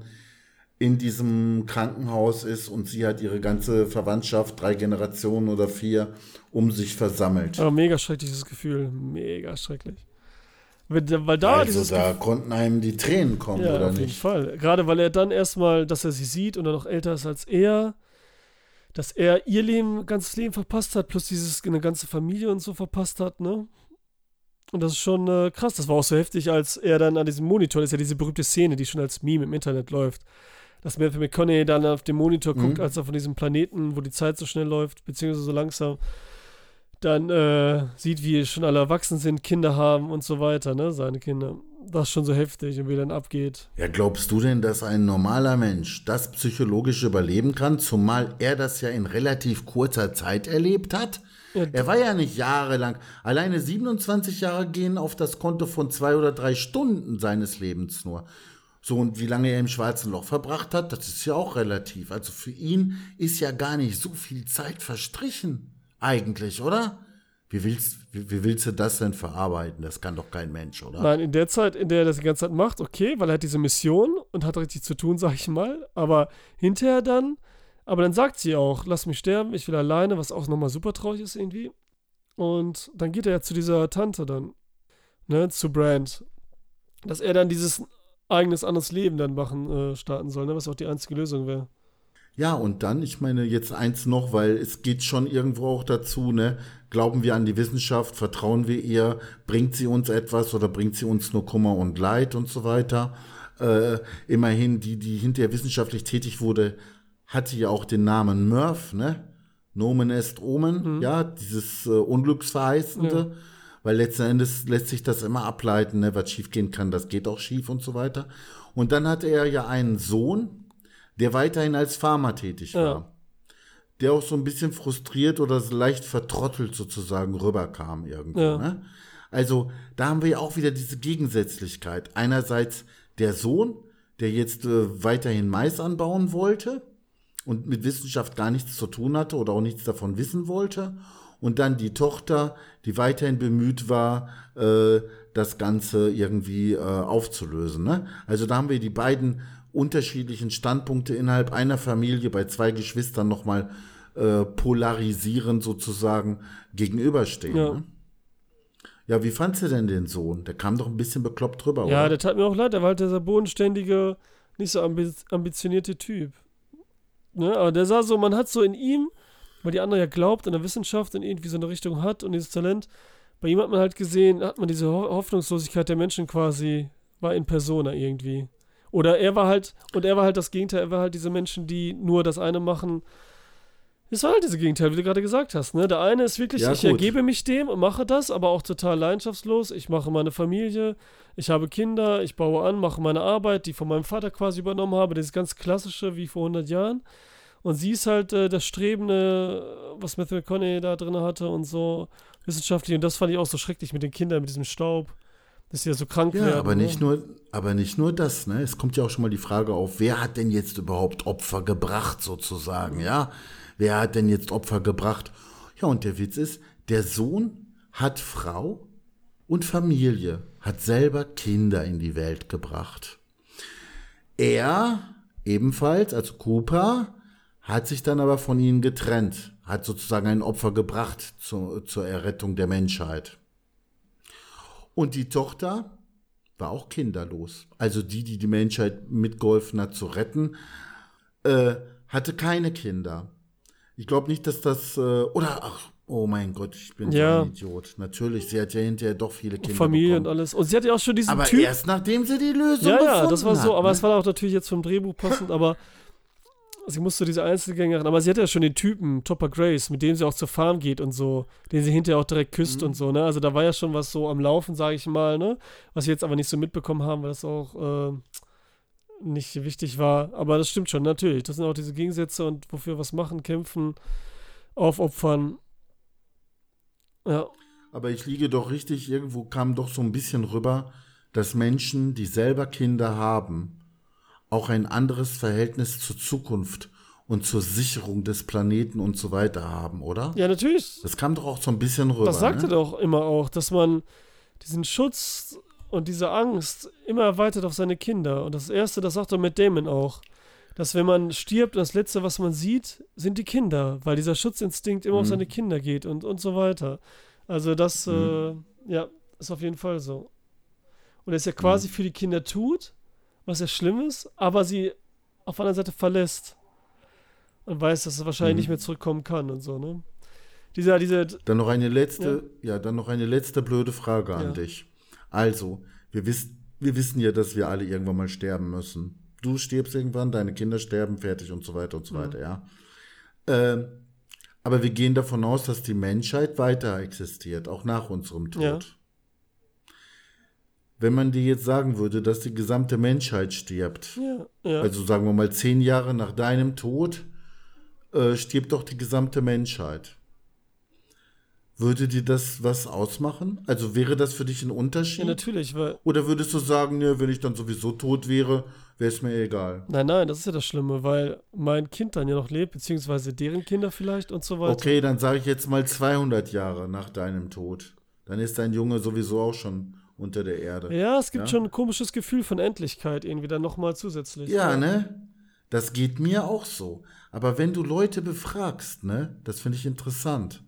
in diesem Krankenhaus ist und sie hat ihre ganze Verwandtschaft, drei Generationen oder vier, um sich versammelt. Aber mega schreckliches Gefühl, mega schrecklich. Weil da also dieses da Gef- konnten einem die Tränen kommen, ja, oder auf nicht? jeden Fall. Gerade weil er dann erstmal, dass er sie sieht und dann noch älter ist als er, dass er ihr Leben, ganzes Leben verpasst hat, plus dieses eine ganze Familie und so verpasst hat, ne? Und das ist schon äh, krass. Das war auch so heftig, als er dann an diesem Monitor, das ist ja diese berühmte Szene, die schon als Meme im Internet läuft, dass Matthew McConaughey dann auf dem Monitor mhm. guckt, als er von diesem Planeten, wo die Zeit so schnell läuft, beziehungsweise so langsam, dann äh, sieht, wie schon alle erwachsen sind, Kinder haben und so weiter, ne, seine Kinder. Das ist schon so heftig und wie dann abgeht. Ja, glaubst du denn, dass ein normaler Mensch das psychologisch überleben kann, zumal er das ja in relativ kurzer Zeit erlebt hat? Ja, er war ja nicht jahrelang, alleine siebenundzwanzig Jahre gehen auf das Konto von zwei oder drei Stunden seines Lebens nur. So, und wie lange er im Schwarzen Loch verbracht hat, das ist ja auch relativ. Also für ihn ist ja gar nicht so viel Zeit verstrichen, eigentlich, oder? Wie willst, wie, wie willst du das denn verarbeiten? Das kann doch kein Mensch, oder? Nein, in der Zeit, in der er das die ganze Zeit macht, okay, weil er hat diese Mission und hat richtig zu tun, sag ich mal. Aber hinterher dann, aber dann sagt sie auch, lass mich sterben, ich will alleine, was auch nochmal super traurig ist irgendwie. Und dann geht er ja zu dieser Tante dann, ne, zu Brand. Dass er dann dieses eigenes anderes Leben dann machen, äh, starten soll, ne, was auch die einzige Lösung wäre. Ja, und dann, ich meine, jetzt eins noch, weil es geht schon irgendwo auch dazu, ne? Glauben wir an die Wissenschaft, vertrauen wir ihr, bringt sie uns etwas oder bringt sie uns nur Kummer und Leid und so weiter. Äh, immerhin, die, die hinterher wissenschaftlich tätig wurde, hatte ja auch den Namen Murph, ne? Nomen est Omen, mhm. ja, dieses äh, Unglücksverheißende. Ja. Weil letzten Endes lässt sich das immer ableiten, ne? Was schief gehen kann, das geht auch schief und so weiter. Und dann hatte er ja einen Sohn, der weiterhin als Farmer tätig war. Ja. Der auch so ein bisschen frustriert oder so leicht vertrottelt sozusagen rüberkam irgendwo. Ja. Ne? Also da haben wir ja auch wieder diese Gegensätzlichkeit. Einerseits der Sohn, der jetzt äh, weiterhin Mais anbauen wollte und mit Wissenschaft gar nichts zu tun hatte oder auch nichts davon wissen wollte. Und dann die Tochter, die weiterhin bemüht war, äh, das Ganze irgendwie äh, aufzulösen. Ne? Also da haben wir die beiden unterschiedlichen Standpunkte innerhalb einer Familie bei zwei Geschwistern nochmal äh, polarisieren sozusagen gegenüberstehen. Ja. Ne? Ja, wie fandst du denn den Sohn? Der kam doch ein bisschen bekloppt drüber, ja, oder? Der tat mir auch leid, der war halt dieser bodenständige, nicht so ambi- ambitionierte Typ. Ne? Aber der sah so, man hat so in ihm, weil die andere ja glaubt an der Wissenschaft und irgendwie so eine Richtung hat und dieses Talent, bei ihm hat man halt gesehen, hat man diese Ho- Hoffnungslosigkeit der Menschen quasi, war in Persona irgendwie. Oder er war halt, und er war halt das Gegenteil, er war halt diese Menschen, die nur das eine machen. Es war halt diese Gegenteil, wie du gerade gesagt hast, ne? Der eine ist wirklich, ja, ich gut. ergebe mich dem und mache das, aber auch total leidenschaftslos. Ich mache meine Familie, ich habe Kinder, ich baue an, mache meine Arbeit, die von meinem Vater quasi übernommen habe, das ganz klassische wie vor hundert Jahren. Und sie ist halt äh, das Strebende, was Matthew McConaughey da drin hatte und so wissenschaftlich. Und das fand ich auch so schrecklich mit den Kindern, mit diesem Staub. Dass sie ja so krank ja, werden. Aber ne? nicht nur, aber nicht nur das, ne? Es kommt ja auch schon mal die Frage auf, wer hat denn jetzt überhaupt Opfer gebracht, sozusagen, ja? Wer hat denn jetzt Opfer gebracht? Ja, und der Witz ist, der Sohn hat Frau und Familie, hat selber Kinder in die Welt gebracht. Er ebenfalls, also Cooper, hat sich dann aber von ihnen getrennt, hat sozusagen ein Opfer gebracht zu, zur Errettung der Menschheit. Und die Tochter war auch kinderlos. Also die, die die Menschheit mitgeholfen hat zu retten, äh, hatte keine Kinder. Ich glaube nicht, dass das, äh, oder, ach, oh mein Gott, ich bin ja. so ein Idiot. Natürlich, sie hat ja hinterher doch viele Kinder Familie bekommen. und alles. Und sie hatte ja auch schon diesen aber Typ. Aber erst nachdem sie die Lösung ja, gefunden hat. Ja, das war so, hat, aber ne? es war auch natürlich jetzt vom Drehbuch passend, aber sie musste diese Einzelgängerin, aber sie hatte ja schon den Typen, Topper Grace, mit dem sie auch zur Farm geht und so, den sie hinterher auch direkt küsst mhm. und so, ne? Also da war ja schon was so am Laufen, sage ich mal, ne? Was wir jetzt aber nicht so mitbekommen haben, weil das auch äh, nicht wichtig war. Aber das stimmt schon, natürlich. Das sind auch diese Gegensätze und wofür was machen, kämpfen, aufopfern. Ja. Aber ich liege doch richtig, irgendwo kam doch so ein bisschen rüber, dass Menschen, die selber Kinder haben, auch ein anderes Verhältnis zur Zukunft und zur Sicherung des Planeten und so weiter haben, oder? Ja, natürlich. Das kam doch auch so ein bisschen rüber. Das sagte ne? doch immer auch, dass man diesen Schutz und diese Angst immer erweitert auf seine Kinder. Und das Erste, das sagt doch Matt Damon auch, dass wenn man stirbt, das Letzte, was man sieht, sind die Kinder, weil dieser Schutzinstinkt immer mhm. auf seine Kinder geht und, und so weiter. Also das, mhm. äh, ja, ist auf jeden Fall so. Und er es ja quasi mhm. für die Kinder tut, was ja schlimm ist, aber sie auf der anderen Seite verlässt und weiß, dass er wahrscheinlich mhm. nicht mehr zurückkommen kann und so, ne? Dieser, diese, dann noch eine letzte, ja, ja dann noch eine letzte blöde Frage an ja. dich. Also, wir, wiss, wir wissen ja, dass wir alle irgendwann mal sterben müssen. Du stirbst irgendwann, deine Kinder sterben, fertig und so weiter und so mhm. weiter, ja. Ähm, aber wir gehen davon aus, dass die Menschheit weiter existiert, auch nach unserem Tod. Ja. Wenn man dir jetzt sagen würde, dass die gesamte Menschheit stirbt, ja, ja. also sagen wir mal zehn Jahre nach deinem Tod, äh, stirbt doch die gesamte Menschheit. Würde dir das was ausmachen? Also wäre das für dich ein Unterschied? Ja, natürlich. Weil Oder würdest du sagen, ne, wenn ich dann sowieso tot wäre, wäre es mir egal? Nein, nein, das ist ja das Schlimme, weil mein Kind dann ja noch lebt, beziehungsweise deren Kinder vielleicht und so weiter. Okay, dann sage ich jetzt mal zweihundert Jahre nach deinem Tod. Dann ist dein Junge sowieso auch schon unter der Erde. Ja, es gibt ja? schon ein komisches Gefühl von Endlichkeit irgendwie dann nochmal zusätzlich. Ja, ja, ne? Das geht mir auch so. Aber wenn du Leute befragst, ne, das finde ich interessant,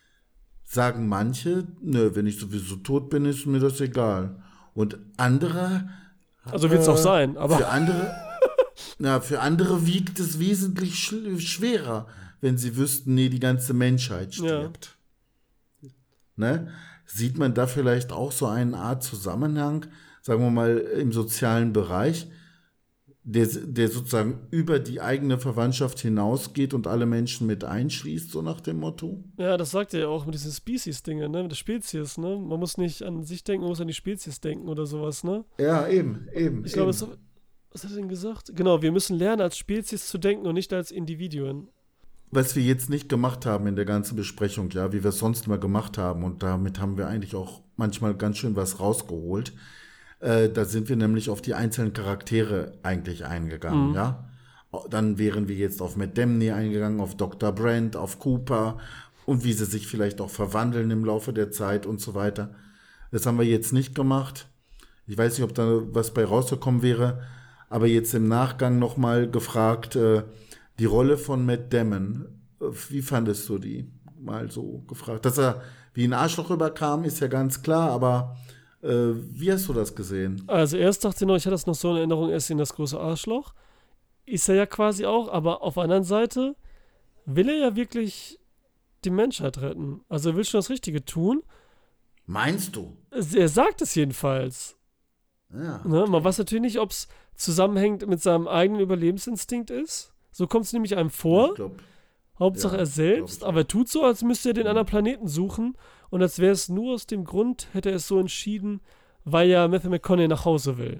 sagen manche, ne, wenn ich sowieso tot bin, ist mir das egal. Und andere... Also wird es äh, auch sein, aber... Für andere, na, für andere wiegt es wesentlich sch- schwerer, wenn sie wüssten, nee, die ganze Menschheit stirbt. Ja. Ne? Sieht man da vielleicht auch so eine Art Zusammenhang, sagen wir mal im sozialen Bereich, der, der sozusagen über die eigene Verwandtschaft hinausgeht und alle Menschen mit einschließt, so nach dem Motto? Ja, das sagt er ja auch mit diesen Species-Dingen, ne, mit der Spezies, ne? Man muss nicht an sich denken, man muss an die Spezies denken oder sowas, ne? Ja, eben, eben. Ich glaube, was hat er denn gesagt? Genau, wir müssen lernen, als Spezies zu denken und nicht als Individuen. Was wir jetzt nicht gemacht haben in der ganzen Besprechung, ja, wie wir es sonst immer gemacht haben, und damit haben wir eigentlich auch manchmal ganz schön was rausgeholt. Äh, da sind wir nämlich auf die einzelnen Charaktere eigentlich eingegangen, mhm. ja. Dann wären wir jetzt auf Matt Damon eingegangen, auf Doktor Brent, auf Cooper und wie sie sich vielleicht auch verwandeln im Laufe der Zeit und so weiter. Das haben wir jetzt nicht gemacht. Ich weiß nicht, ob da was bei rausgekommen wäre, aber jetzt im Nachgang nochmal gefragt, äh, die Rolle von Matt Damon, wie fandest du die? Mal so gefragt. Dass er wie ein Arschloch rüberkam, ist ja ganz klar, aber äh, wie hast du das gesehen? Also erst dachte ich noch, ich hatte das noch so in Erinnerung, er ist in das große Arschloch. Ist er ja quasi auch, aber auf der anderen Seite will er ja wirklich die Menschheit retten. Also er will schon das Richtige tun. Meinst du? Er sagt es jedenfalls. Ja. Okay. Ne? Man weiß natürlich nicht, ob es zusammenhängt mit seinem eigenen Überlebensinstinkt ist. So kommt es nämlich einem vor. Ich glaub, Hauptsache ja, er selbst, aber er tut so, als müsste er den mhm. anderen Planeten suchen und als wäre es nur aus dem Grund, hätte er es so entschieden, weil ja Matthew McConaughey nach Hause will.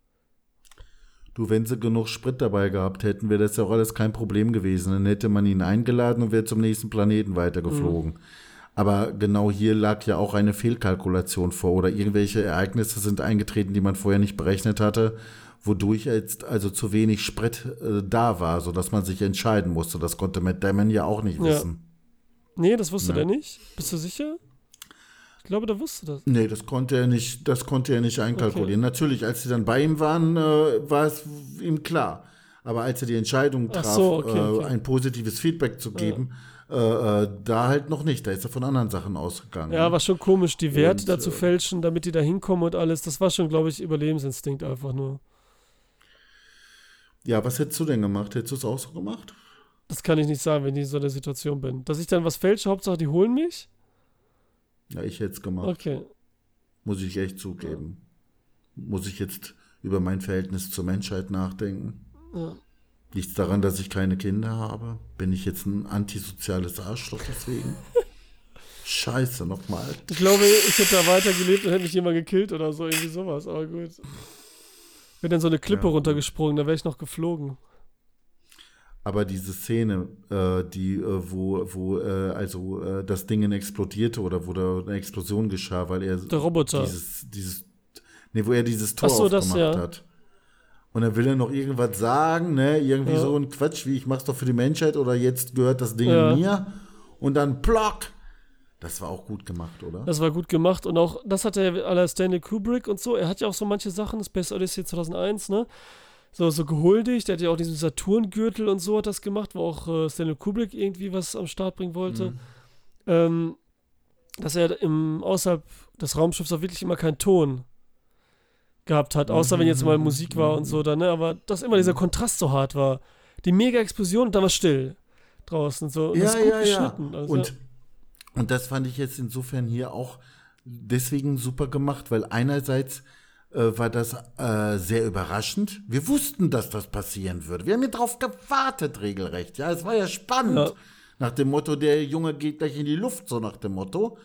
Du, wenn sie genug Sprit dabei gehabt hätten, wäre das ja auch alles kein Problem gewesen. Dann hätte man ihn eingeladen und wäre zum nächsten Planeten weitergeflogen. Mhm. Aber genau hier lag ja auch eine Fehlkalkulation vor oder irgendwelche Ereignisse sind eingetreten, die man vorher nicht berechnet hatte, wodurch jetzt also zu wenig Sprit äh, da war, sodass man sich entscheiden musste. Das konnte Matt Damon ja auch nicht ja. wissen. Nee, das wusste ja. der nicht. Bist du sicher? Ich glaube, der wusste das. Nee, das konnte er nicht, das konnte er nicht einkalkulieren. Okay. Natürlich, als sie dann bei ihm waren, äh, war es ihm klar. Aber als er die Entscheidung traf, so, okay, okay. Äh, ein positives Feedback zu geben, ja. äh, äh, da halt noch nicht. Da ist er von anderen Sachen ausgegangen. Ja, war schon komisch, die Werte und, da zu fälschen, damit die da hinkommen und alles. Das war schon, glaube ich, Überlebensinstinkt einfach nur. Ja, was hättest du denn gemacht? Hättest du es auch so gemacht? Das kann ich nicht sagen, wenn ich in so einer Situation bin. Dass ich dann was fälsche, Hauptsache die holen mich? Ja, ich hätte es gemacht. Okay. Muss ich echt zugeben. Ja. Muss ich jetzt über mein Verhältnis zur Menschheit nachdenken? Ja. Nichts daran, dass ich keine Kinder habe. Bin ich jetzt ein antisoziales Arschloch deswegen? Scheiße, nochmal. Ich glaube, ich hätte da weitergelebt und hätte mich jemand gekillt oder so, irgendwie sowas. Aber gut. Wäre dann so eine Klippe ja, runtergesprungen, da wäre ich noch geflogen. Aber diese Szene, äh, die, äh, wo, wo äh, also äh, das Ding explodierte oder wo da eine Explosion geschah, weil er der Roboter. dieses, dieses, nee, wo er dieses Tor Ach so, aufgemacht das, ja. hat. Und dann will er noch irgendwas sagen, ne? Irgendwie ja. so ein Quatsch, wie ich mach's doch für die Menschheit oder jetzt gehört das Ding ja. mir. Und dann plock. Das war auch gut gemacht, oder? Das war gut gemacht und auch, das hat er à la Stanley Kubrick und so. Er hat ja auch so manche Sachen, Space Odyssey zweitausendeins, ne? So, so gehuldigt. Der hat ja auch diesen Saturn-Gürtel und so hat das gemacht, wo auch äh, Stanley Kubrick irgendwie was am Start bringen wollte. Mhm. Ähm, dass er im, außerhalb des Raumschiffs auch wirklich immer keinen Ton gehabt hat, außer mhm. wenn jetzt mal Musik war und so, dann, ne? Aber dass immer dieser Kontrast so hart war. Die Mega-Explosion und dann war still draußen. So. Und ja, das ist gut ja, geschnitten. ja. Also, und, und das fand ich jetzt insofern hier auch deswegen super gemacht, weil einerseits äh, war das äh, sehr überraschend. Wir wussten, dass das passieren würde. Wir haben ja drauf gewartet, regelrecht. Ja, es war ja spannend. Ja. Nach dem Motto, der Junge geht gleich in die Luft, so nach dem Motto.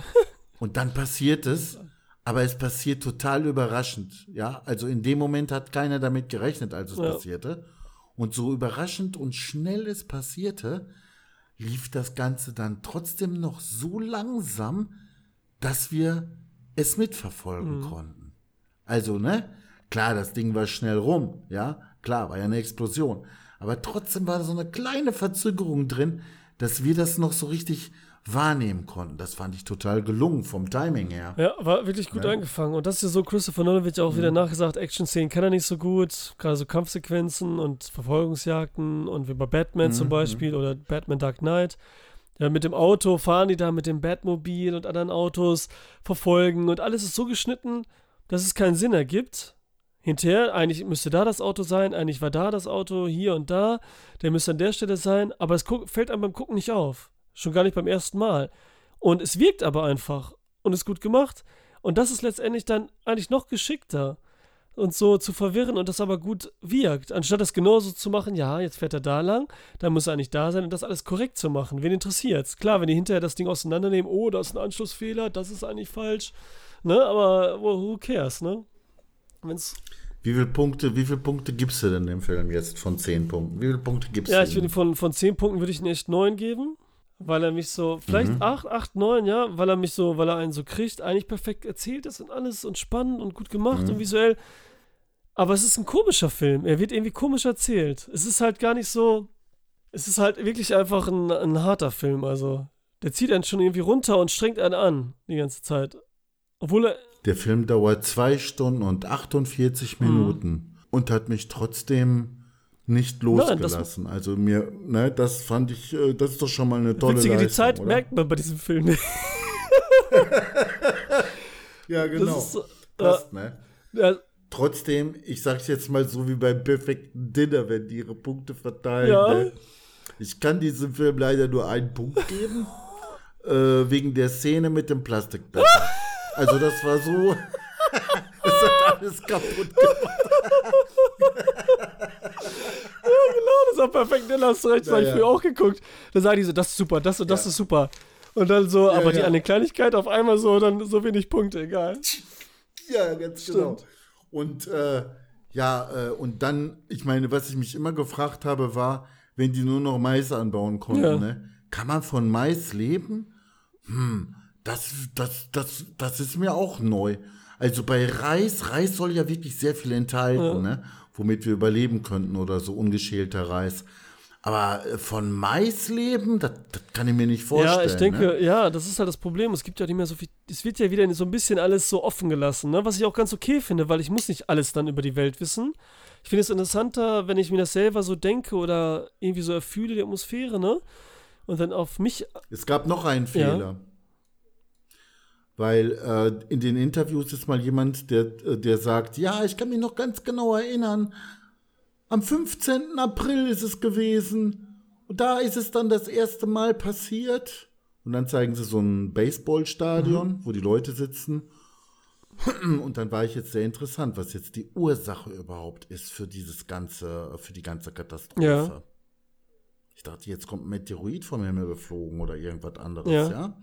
Und dann passiert es. Aber es passiert total überraschend, ja. Also in dem Moment hat keiner damit gerechnet, als es ja. passierte. Und so überraschend und schnell es passierte, lief das Ganze dann trotzdem noch so langsam, dass wir es mitverfolgen mhm. konnten. Also, ne? Klar, das Ding war schnell rum, ja. Klar, war ja eine Explosion. Aber trotzdem war da so eine kleine Verzögerung drin, dass wir das noch so richtig wahrnehmen konnten. Das fand ich total gelungen vom Timing her. Ja, war wirklich gut ja. eingefangen. Und das ist ja so, Christopher Nolan wird ja auch mhm. wieder nachgesagt, Action-Szenen kann er nicht so gut, gerade so Kampfsequenzen und Verfolgungsjagden und wie bei Batman mhm. zum Beispiel oder Batman Dark Knight. Ja, mit dem Auto fahren die da mit dem Batmobil und anderen Autos verfolgen und alles ist so geschnitten, dass es keinen Sinn ergibt. Hinterher, eigentlich müsste da das Auto sein, eigentlich war da das Auto, hier und da, der müsste an der Stelle sein, aber es fällt einem beim Gucken nicht auf. Schon gar nicht beim ersten Mal. Und es wirkt aber einfach und ist gut gemacht. Und das ist letztendlich dann eigentlich noch geschickter. Und so zu verwirren und das aber gut wirkt. Anstatt das genauso zu machen, ja, jetzt fährt er da lang, dann muss er eigentlich da sein und das alles korrekt zu machen. Wen interessiert's? Klar, wenn die hinterher das Ding auseinandernehmen, oh, da ist ein Anschlussfehler, das ist eigentlich falsch. Ne, aber who cares, ne? Wenn's Wie viele Punkte, wie viele Punkte gibst du denn dem Film jetzt von zehn Punkten? Wie viele Punkte gibst ja, du? Ja, ich würde von, von zehn Punkten würde ich ihm echt neun geben. Weil er mich so, vielleicht mhm. acht, acht, neun, ja, weil er mich so, weil er einen so kriegt, eigentlich perfekt erzählt ist und alles und spannend und gut gemacht mhm. und visuell. Aber es ist ein komischer Film. Er wird irgendwie komisch erzählt. Es ist halt gar nicht so, es ist halt wirklich einfach ein, ein harter Film. Also, der zieht einen schon irgendwie runter und strengt einen an, die ganze Zeit. Obwohl er. Der Film dauert zwei Stunden und achtundvierzig mhm. Minuten und hat mich trotzdem nicht losgelassen. Nein, also mir, ne, das fand ich, das ist doch schon mal eine tolle witzige, Leistung, die Zeit oder? Merkt man bei diesem Film nicht. Ja, genau. Das ist, Passt, äh, ne? Ja. Trotzdem, ich sag's jetzt mal so wie beim perfekten Dinner, wenn die ihre Punkte verteilen. Ja. Ne? Ich kann diesem Film leider nur einen Punkt geben, äh, wegen der Szene mit dem Plastikbecher. Also das war so, das hat alles kaputt gemacht. Ja, genau, das war perfekt. Dann hast du recht, das ja, habe ich ja. früher auch geguckt. Da sagen die so, das ist super, das und das ja. ist super. Und dann so, ja, aber ja. die eine Kleinigkeit auf einmal so, dann so wenig Punkte, egal. Ja, ganz Stimmt. genau. Und äh, ja, äh, und dann, ich meine, was ich mich immer gefragt habe, war, wenn die nur noch Mais anbauen konnten, ja. ne? Kann man von Mais leben? Hm, das, das, das, das ist mir auch neu. Also bei Reis, Reis soll ja wirklich sehr viel enthalten, ja. ne? Womit wir überleben könnten oder so ungeschälter Reis. Aber von Mais leben, das, das kann ich mir nicht vorstellen. Ja, ich denke, ne? ja, das ist halt das Problem. Es gibt ja nicht mehr so viel, es wird ja wieder so ein bisschen alles so offen gelassen, ne? Was ich auch ganz okay finde, weil ich muss nicht alles dann über die Welt wissen. Ich finde es interessanter, wenn ich mir das selber so denke oder irgendwie so erfühle, die Atmosphäre, ne? Und dann auf mich... Es gab noch einen Fehler. Ja. Weil äh, in den Interviews ist mal jemand, der, der sagt, ja, ich kann mich noch ganz genau erinnern, am fünfzehnten April ist es gewesen und da ist es dann das erste Mal passiert. Und dann zeigen sie so ein Baseballstadion, mhm. wo die Leute sitzen. Und dann war ich jetzt sehr interessant, was jetzt die Ursache überhaupt ist für dieses ganze, für die ganze Katastrophe. Ja. Ich dachte, jetzt kommt ein Meteorit vom Himmel geflogen oder irgendwas anderes, ja. ja.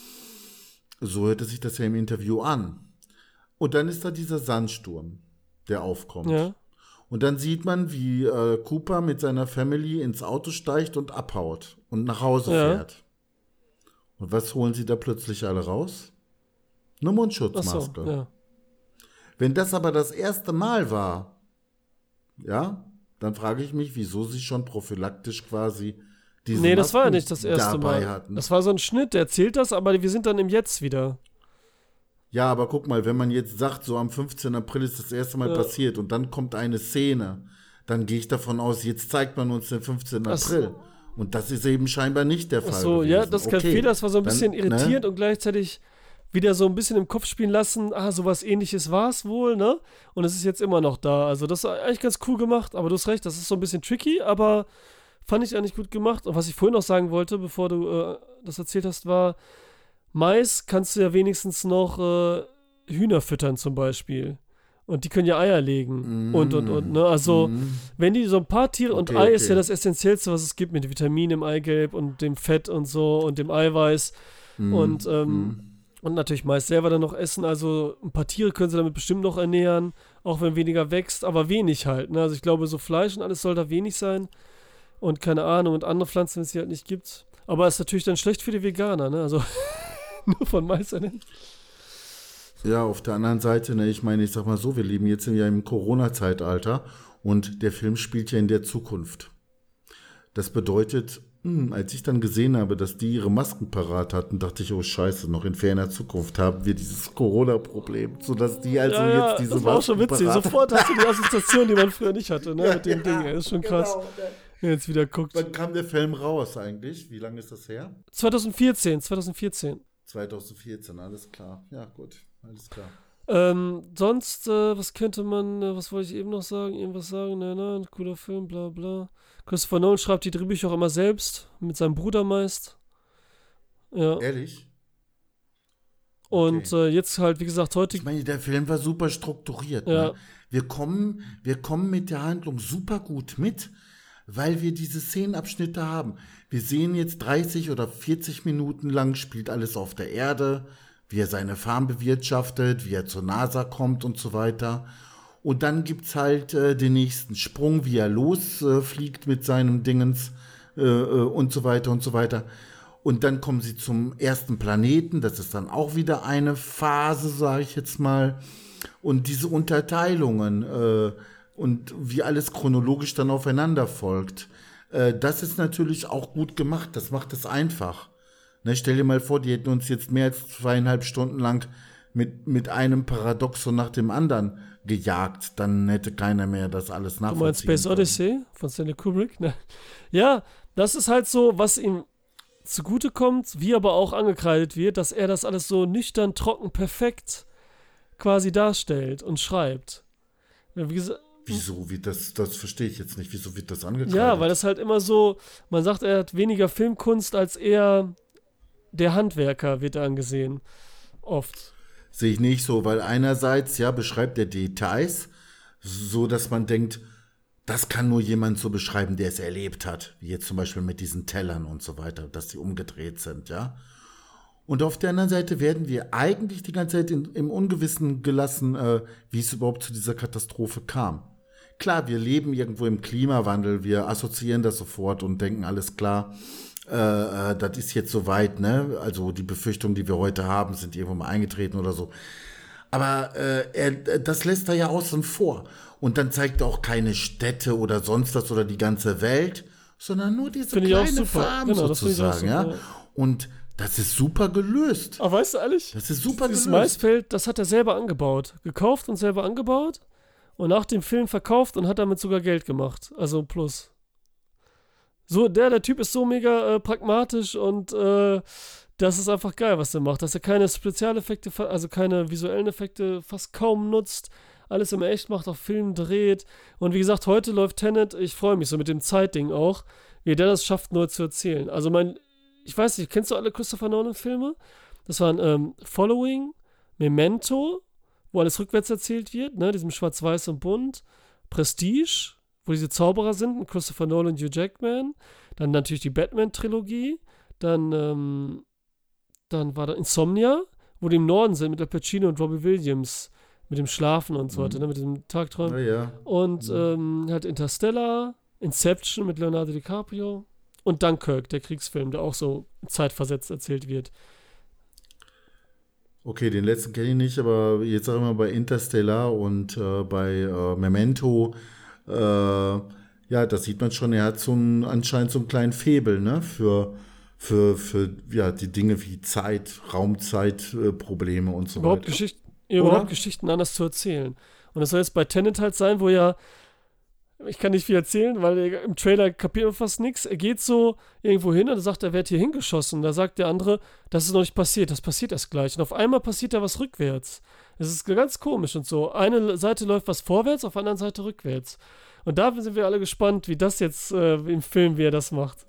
So hörte sich das ja im Interview an. Und dann ist da dieser Sandsturm, der aufkommt. Ja. Und dann sieht man, wie äh, Cooper mit seiner Family ins Auto steigt und abhaut und nach Hause ja. fährt. Und was holen sie da plötzlich alle raus? Eine Mundschutzmaske. Ach so, ja. Wenn das aber das erste Mal war, ja, dann frage ich mich, wieso sie schon prophylaktisch quasi diese Nee, das Masken war ja nicht das erste Mal. hatten. Das war so ein Schnitt, der erzählt das, aber wir sind dann im Jetzt wieder. Ja, aber guck mal, wenn man jetzt sagt, so am fünfzehnten April ist das erste Mal ja. passiert und dann kommt eine Szene, dann gehe ich davon aus, jetzt zeigt man uns den fünfzehnten April. Und das ist eben scheinbar nicht der Fall. Ach so, gewesen. Ja, das ist kein okay. Fehler, das war so ein bisschen dann, irritierend ne? und gleichzeitig wieder so ein bisschen im Kopf spielen lassen, ah, sowas ähnliches war es wohl, ne? Und es ist jetzt immer noch da. Also das ist eigentlich ganz cool gemacht, aber du hast recht, das ist so ein bisschen tricky, aber fand ich eigentlich gut gemacht. Und was ich vorhin noch sagen wollte, bevor du äh, das erzählt hast, war, Mais kannst du ja wenigstens noch äh, Hühner füttern zum Beispiel. Und die können ja Eier legen. Mm. Und, und, und, ne? Also, mm. wenn die so ein paar Tiere, okay, und Ei okay. ist ja das Essentiellste, was es gibt, mit Vitaminen im Eigelb und dem Fett und so und dem Eiweiß. Mm. Und, ähm, mm. und natürlich Mais selber dann noch essen. Also, ein paar Tiere können sie damit bestimmt noch ernähren, auch wenn weniger wächst, aber wenig halt. Ne? Also, ich glaube, so Fleisch und alles soll da wenig sein. Und keine Ahnung, und andere Pflanzen, wenn es die halt nicht gibt. Aber ist natürlich dann schlecht für die Veganer, ne? Also, nur von Mais ernähren. Ja, auf der anderen Seite, ne, ich meine, ich sag mal so, wir leben jetzt ja im Corona-Zeitalter und der Film spielt ja in der Zukunft. Das bedeutet, mh, als ich dann gesehen habe, dass die ihre Masken parat hatten, dachte ich, oh scheiße, noch in ferner Zukunft haben wir dieses Corona-Problem, sodass die also ja, ja, jetzt diese Masken parat haben. Das war auch schon witzig, sofort hast du die Assoziation, die man früher nicht hatte, ne, ja, mit dem ja, Ding, das ist schon krass. Genau. Wenn jetzt wieder guckt. Wann kam der Film raus eigentlich? Wie lange ist das her? zwanzig vierzehn, zwanzig vierzehn. zwanzig vierzehn, alles klar. Ja, gut, alles klar. Ähm, sonst, äh, was könnte man, äh, was wollte ich eben noch sagen? Irgendwas sagen? Nein, nein, cooler Film, bla bla. Christopher Nolan schreibt die Drehbücher auch immer selbst, mit seinem Bruder meist. Ja. Ehrlich? Und okay. äh, jetzt halt, wie gesagt, heute... Ich meine, der Film war super strukturiert. Ja. Ne? Wir kommen, wir kommen mit der Handlung super gut mit, weil wir diese Szenenabschnitte haben. Wir sehen jetzt dreißig oder vierzig Minuten lang, spielt alles auf der Erde, wie er seine Farm bewirtschaftet, wie er zur NASA kommt und so weiter. Und dann gibt's halt äh, den nächsten Sprung, wie er losfliegt äh, mit seinem Dingens äh, äh, und so weiter und so weiter. Und dann kommen sie zum ersten Planeten, das ist dann auch wieder eine Phase, sage ich jetzt mal. Und diese Unterteilungen äh, und wie alles chronologisch dann aufeinander folgt, äh, das ist natürlich auch gut gemacht, das macht es einfach. Ne, stell dir mal vor, die hätten uns jetzt mehr als zweieinhalb Stunden lang mit, mit einem Paradoxon nach dem anderen gejagt, dann hätte keiner mehr das alles nachvollziehen. Du meinst Space können. Odyssey von Stanley Kubrick? Ne? Ja, das ist halt so, was ihm zugutekommt, wie aber auch angekreidet wird, dass er das alles so nüchtern, trocken, perfekt quasi darstellt und schreibt. Wie gesagt, Wieso wird das, das verstehe ich jetzt nicht, wieso wird das angekreidet? Ja, weil das halt immer so, man sagt, er hat weniger Filmkunst als eher der Handwerker, wird er angesehen. Oft. Sehe ich nicht so, weil einerseits, ja, beschreibt er Details, so dass man denkt, das kann nur jemand so beschreiben, der es erlebt hat, wie jetzt zum Beispiel mit diesen Tellern und so weiter, dass die umgedreht sind, ja. Und auf der anderen Seite werden wir eigentlich die ganze Zeit in, im Ungewissen gelassen, äh, wie es überhaupt zu dieser Katastrophe kam. Klar, wir leben irgendwo im Klimawandel, wir assoziieren das sofort und denken, alles klar, äh, äh, das ist jetzt soweit, ne? Also die Befürchtungen, die wir heute haben, sind irgendwo mal eingetreten oder so. Aber äh, er, das lässt er ja außen vor. Und dann zeigt er auch keine Städte oder sonst was oder die ganze Welt, sondern nur diese Find kleine Farm genau, sozusagen, ja. Super, ja. Und das ist super gelöst. Aber weißt du ehrlich? Das ist super dieses gelöst. Maisfeld, das hat er selber angebaut. Gekauft und selber angebaut und nach dem Film verkauft und hat damit sogar Geld gemacht. Also plus. So, der, der Typ ist so mega äh, pragmatisch und äh, das ist einfach geil, was er macht. Dass er keine Spezialeffekte, also keine visuellen Effekte fast kaum nutzt. Alles immer echt macht, auf Film dreht. Und wie gesagt, heute läuft Tenet, ich freue mich so mit dem Zeitding auch, wie der das schafft, neu zu erzählen. Also mein, ich weiß nicht, kennst du alle Christopher Nolan-Filme? Das waren ähm, Following, Memento, wo alles rückwärts erzählt wird, ne, diesem Schwarz-Weiß und Bunt, Prestige, wo diese Zauberer sind, Christopher Nolan, Hugh Jackman, dann natürlich die Batman-Trilogie, dann, ähm, dann war da Insomnia, wo die im Norden sind mit Al Pacino und Robbie Williams, mit dem Schlafen und so weiter, mhm. ne, mit dem Tagträumen. Ja, ja. Und mhm. ähm, halt Interstellar, Inception mit Leonardo DiCaprio und Dunkirk, der Kriegsfilm, der auch so zeitversetzt erzählt wird. Okay, den letzten kenne ich nicht, aber jetzt sag ich mal bei Interstellar und äh, bei äh, Memento, äh, ja, das sieht man schon, er hat so ein, anscheinend so einen kleinen Faible, ne, für, für, für ja, die Dinge wie Zeit, Raumzeitprobleme äh, und so überhaupt weiter. Geschicht- überhaupt Geschichten anders zu erzählen. Und das soll jetzt bei Tenet halt sein, wo ja, ich kann nicht viel erzählen, weil im Trailer kapiert man fast nichts. Er geht so irgendwo hin und er sagt, er wird hier hingeschossen. Da sagt der andere, das ist noch nicht passiert, das passiert erst gleich. Und auf einmal passiert da was rückwärts. Es ist ganz komisch und so. Eine Seite läuft was vorwärts, auf der anderen Seite rückwärts. Und da sind wir alle gespannt, wie das jetzt äh, im Film, wie er das macht.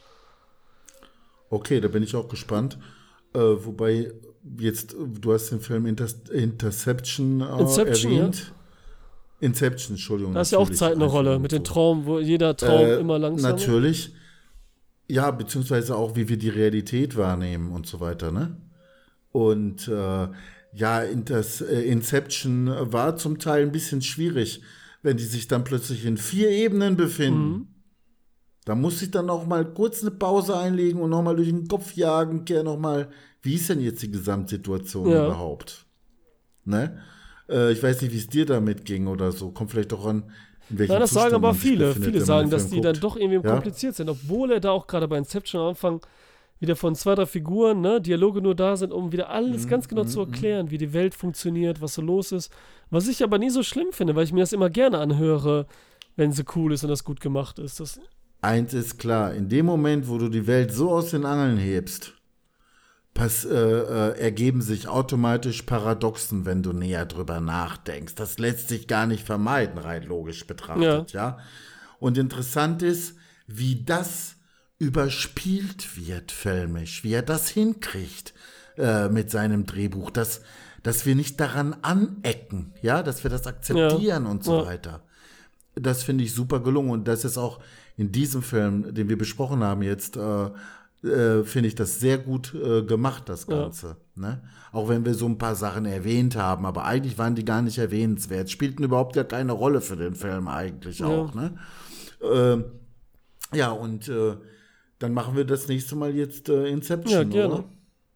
Okay, da bin ich auch gespannt. Äh, wobei jetzt, du hast den Film Inter- Interception äh, Inception, erwähnt. Ja. Inception, Entschuldigung. Da ist ja auch Zeit eine Rolle, mit den Traum, wo jeder Traum äh, immer langsamer. Natürlich. Ja, beziehungsweise auch, wie wir die Realität wahrnehmen und so weiter, ne? Und äh, ja, Inters, äh, Inception war zum Teil ein bisschen schwierig, wenn die sich dann plötzlich in vier Ebenen befinden. Mhm. Da muss ich dann auch mal kurz eine Pause einlegen und nochmal durch den Kopf jagen, kehr nochmal, wie ist denn jetzt die Gesamtsituation ja. überhaupt? Ne? Ich weiß nicht, wie es dir damit ging oder so. Kommt vielleicht auch an, in welchem Nein, das Zustand sagen aber viele. befindet, viele sagen, dass die guckt. dann doch irgendwie ja? kompliziert sind. Obwohl er da auch gerade bei Inception am Anfang wieder von zwei, drei Figuren, ne, Dialoge nur da sind, um wieder alles mhm, ganz genau mhm, zu erklären, wie die Welt funktioniert, was so los ist. Was ich aber nie so schlimm finde, weil ich mir das immer gerne anhöre, wenn sie cool ist und das gut gemacht ist. Das Eins ist klar, in dem Moment, wo du die Welt so aus den Angeln hebst, Pass, äh, äh, ergeben sich automatisch Paradoxen, wenn du näher drüber nachdenkst. Das lässt sich gar nicht vermeiden, rein logisch betrachtet, ja. ja? Und interessant ist, wie das überspielt wird, filmisch, wie er das hinkriegt äh, mit seinem Drehbuch, dass, dass wir nicht daran anecken, ja, dass wir das akzeptieren ja. und so ja. weiter. Das finde ich super gelungen und das ist auch in diesem Film, den wir besprochen haben jetzt, äh, Äh, finde ich das sehr gut äh, gemacht, das Ganze. Ja. Ne? Auch wenn wir so ein paar Sachen erwähnt haben, aber eigentlich waren die gar nicht erwähnenswert. Spielten überhaupt gar keine Rolle für den Film eigentlich ja. auch. Ne? Äh, ja, und äh, dann machen wir das nächste Mal jetzt äh, Inception, ja, gerne. Oder?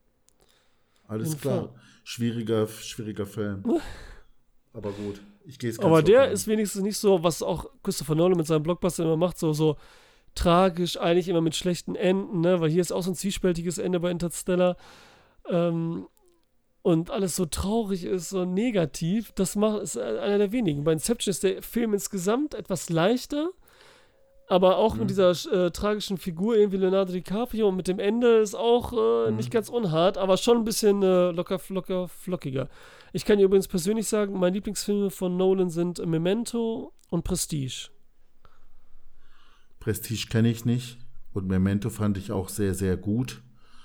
Alles In klar. Fall. Schwieriger, schwieriger Film. Aber gut, ich gehe es ganz Aber der an. Ist wenigstens nicht so, was auch Christopher Nolan mit seinem Blockbuster immer macht, so, so tragisch, eigentlich immer mit schlechten Enden, ne? Weil hier ist auch so ein zwiespältiges Ende bei Interstellar ähm, und alles so traurig ist, so negativ. Das macht, ist einer der wenigen. Bei Inception ist der Film insgesamt etwas leichter, aber auch mhm. mit dieser äh, tragischen Figur, irgendwie Leonardo DiCaprio und mit dem Ende ist auch äh, mhm. nicht ganz unhart, aber schon ein bisschen äh, locker, locker, flockiger. Ich kann dir übrigens persönlich sagen, meine Lieblingsfilme von Nolan sind Memento und Prestige. Prestige kenne ich nicht und Memento fand ich auch sehr, sehr gut.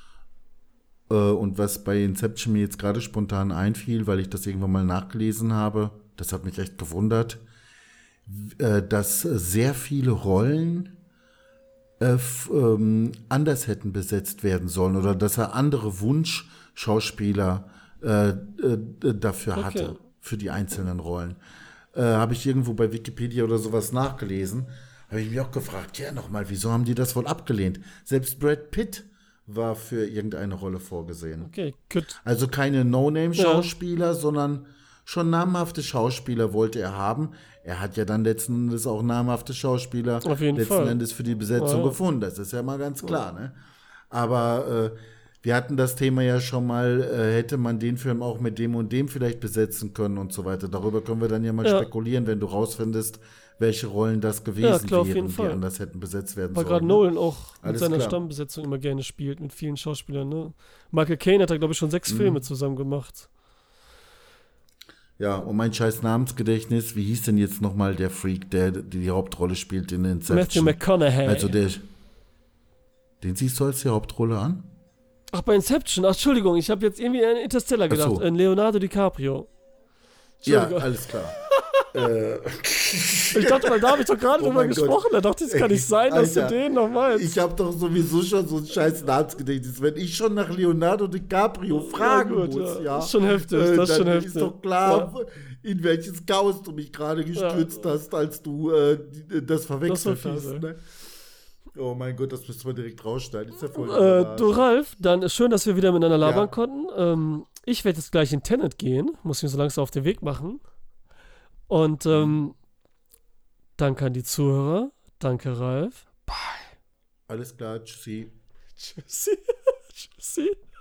Äh, und was bei Inception mir jetzt gerade spontan einfiel, weil ich das irgendwann mal nachgelesen habe, das hat mich echt gewundert, äh, dass sehr viele Rollen äh, f- ähm, anders hätten besetzt werden sollen oder dass er andere Wunschschauspieler äh, äh, dafür okay. hatte, für die einzelnen Rollen. Äh, habe ich irgendwo bei Wikipedia oder sowas nachgelesen. Habe ich mich auch gefragt, ja nochmal, wieso haben die das wohl abgelehnt? Selbst Brad Pitt war für irgendeine Rolle vorgesehen. Okay, gut. Also keine No-Name-Schauspieler, ja. sondern schon namhafte Schauspieler wollte er haben. Er hat ja dann letzten Endes auch namhafte Schauspieler Auf jeden letzten Fall. Endes für die Besetzung ja. gefunden. Das ist ja mal ganz klar. Ne? Aber äh, wir hatten das Thema ja schon mal, äh, hätte man den Film auch mit dem und dem vielleicht besetzen können und so weiter. Darüber können wir dann ja mal ja. spekulieren, wenn du rausfindest, welche Rollen das gewesen ja, klar, wären, die anders hätten besetzt werden Weil sollen. Weil gerade Nolan auch Alles mit seiner klar. Stammbesetzung immer gerne spielt, mit vielen Schauspielern. Ne? Michael Caine hat da, glaube ich, schon sechs mhm. Filme zusammen gemacht. Ja, und mein scheiß Namensgedächtnis, wie hieß denn jetzt nochmal der Freak, der die, die Hauptrolle spielt in Inception? Matthew McConaughey. Also der, den siehst du als die Hauptrolle an? Ach, bei Inception. Ach, Entschuldigung, ich habe jetzt irgendwie an Interstellar gedacht. So. An Leonardo DiCaprio. Ja, alles klar. äh. Ich dachte mal, da habe ich doch gerade oh drüber gesprochen. Da dachte ich, es kann nicht sein, dass Alter, du den noch meinst. Ich habe doch sowieso schon so ein scheiß Namensgedächtnis. Wenn ich schon nach Leonardo DiCaprio fragen ja, gut, muss, ja. ja. Das ist schon heftig, das äh, ist schon heftig. Ist doch klar, ja. in welches Chaos du mich gerade gestürzt ja. hast, als du äh, das verwechselt das hast. Ne? Oh mein Gott, das müssen wir direkt rausschneiden. Ist ja voll äh, du, Ralf, dann ist schön, dass wir wieder miteinander labern ja. konnten. Ähm, ich werde jetzt gleich in Tenet gehen. Muss mich so langsam auf den Weg machen. Und ähm, danke an die Zuhörer. Danke, Ralf. Bye. Alles klar, tschüssi. Tschüssi. Tschüssi.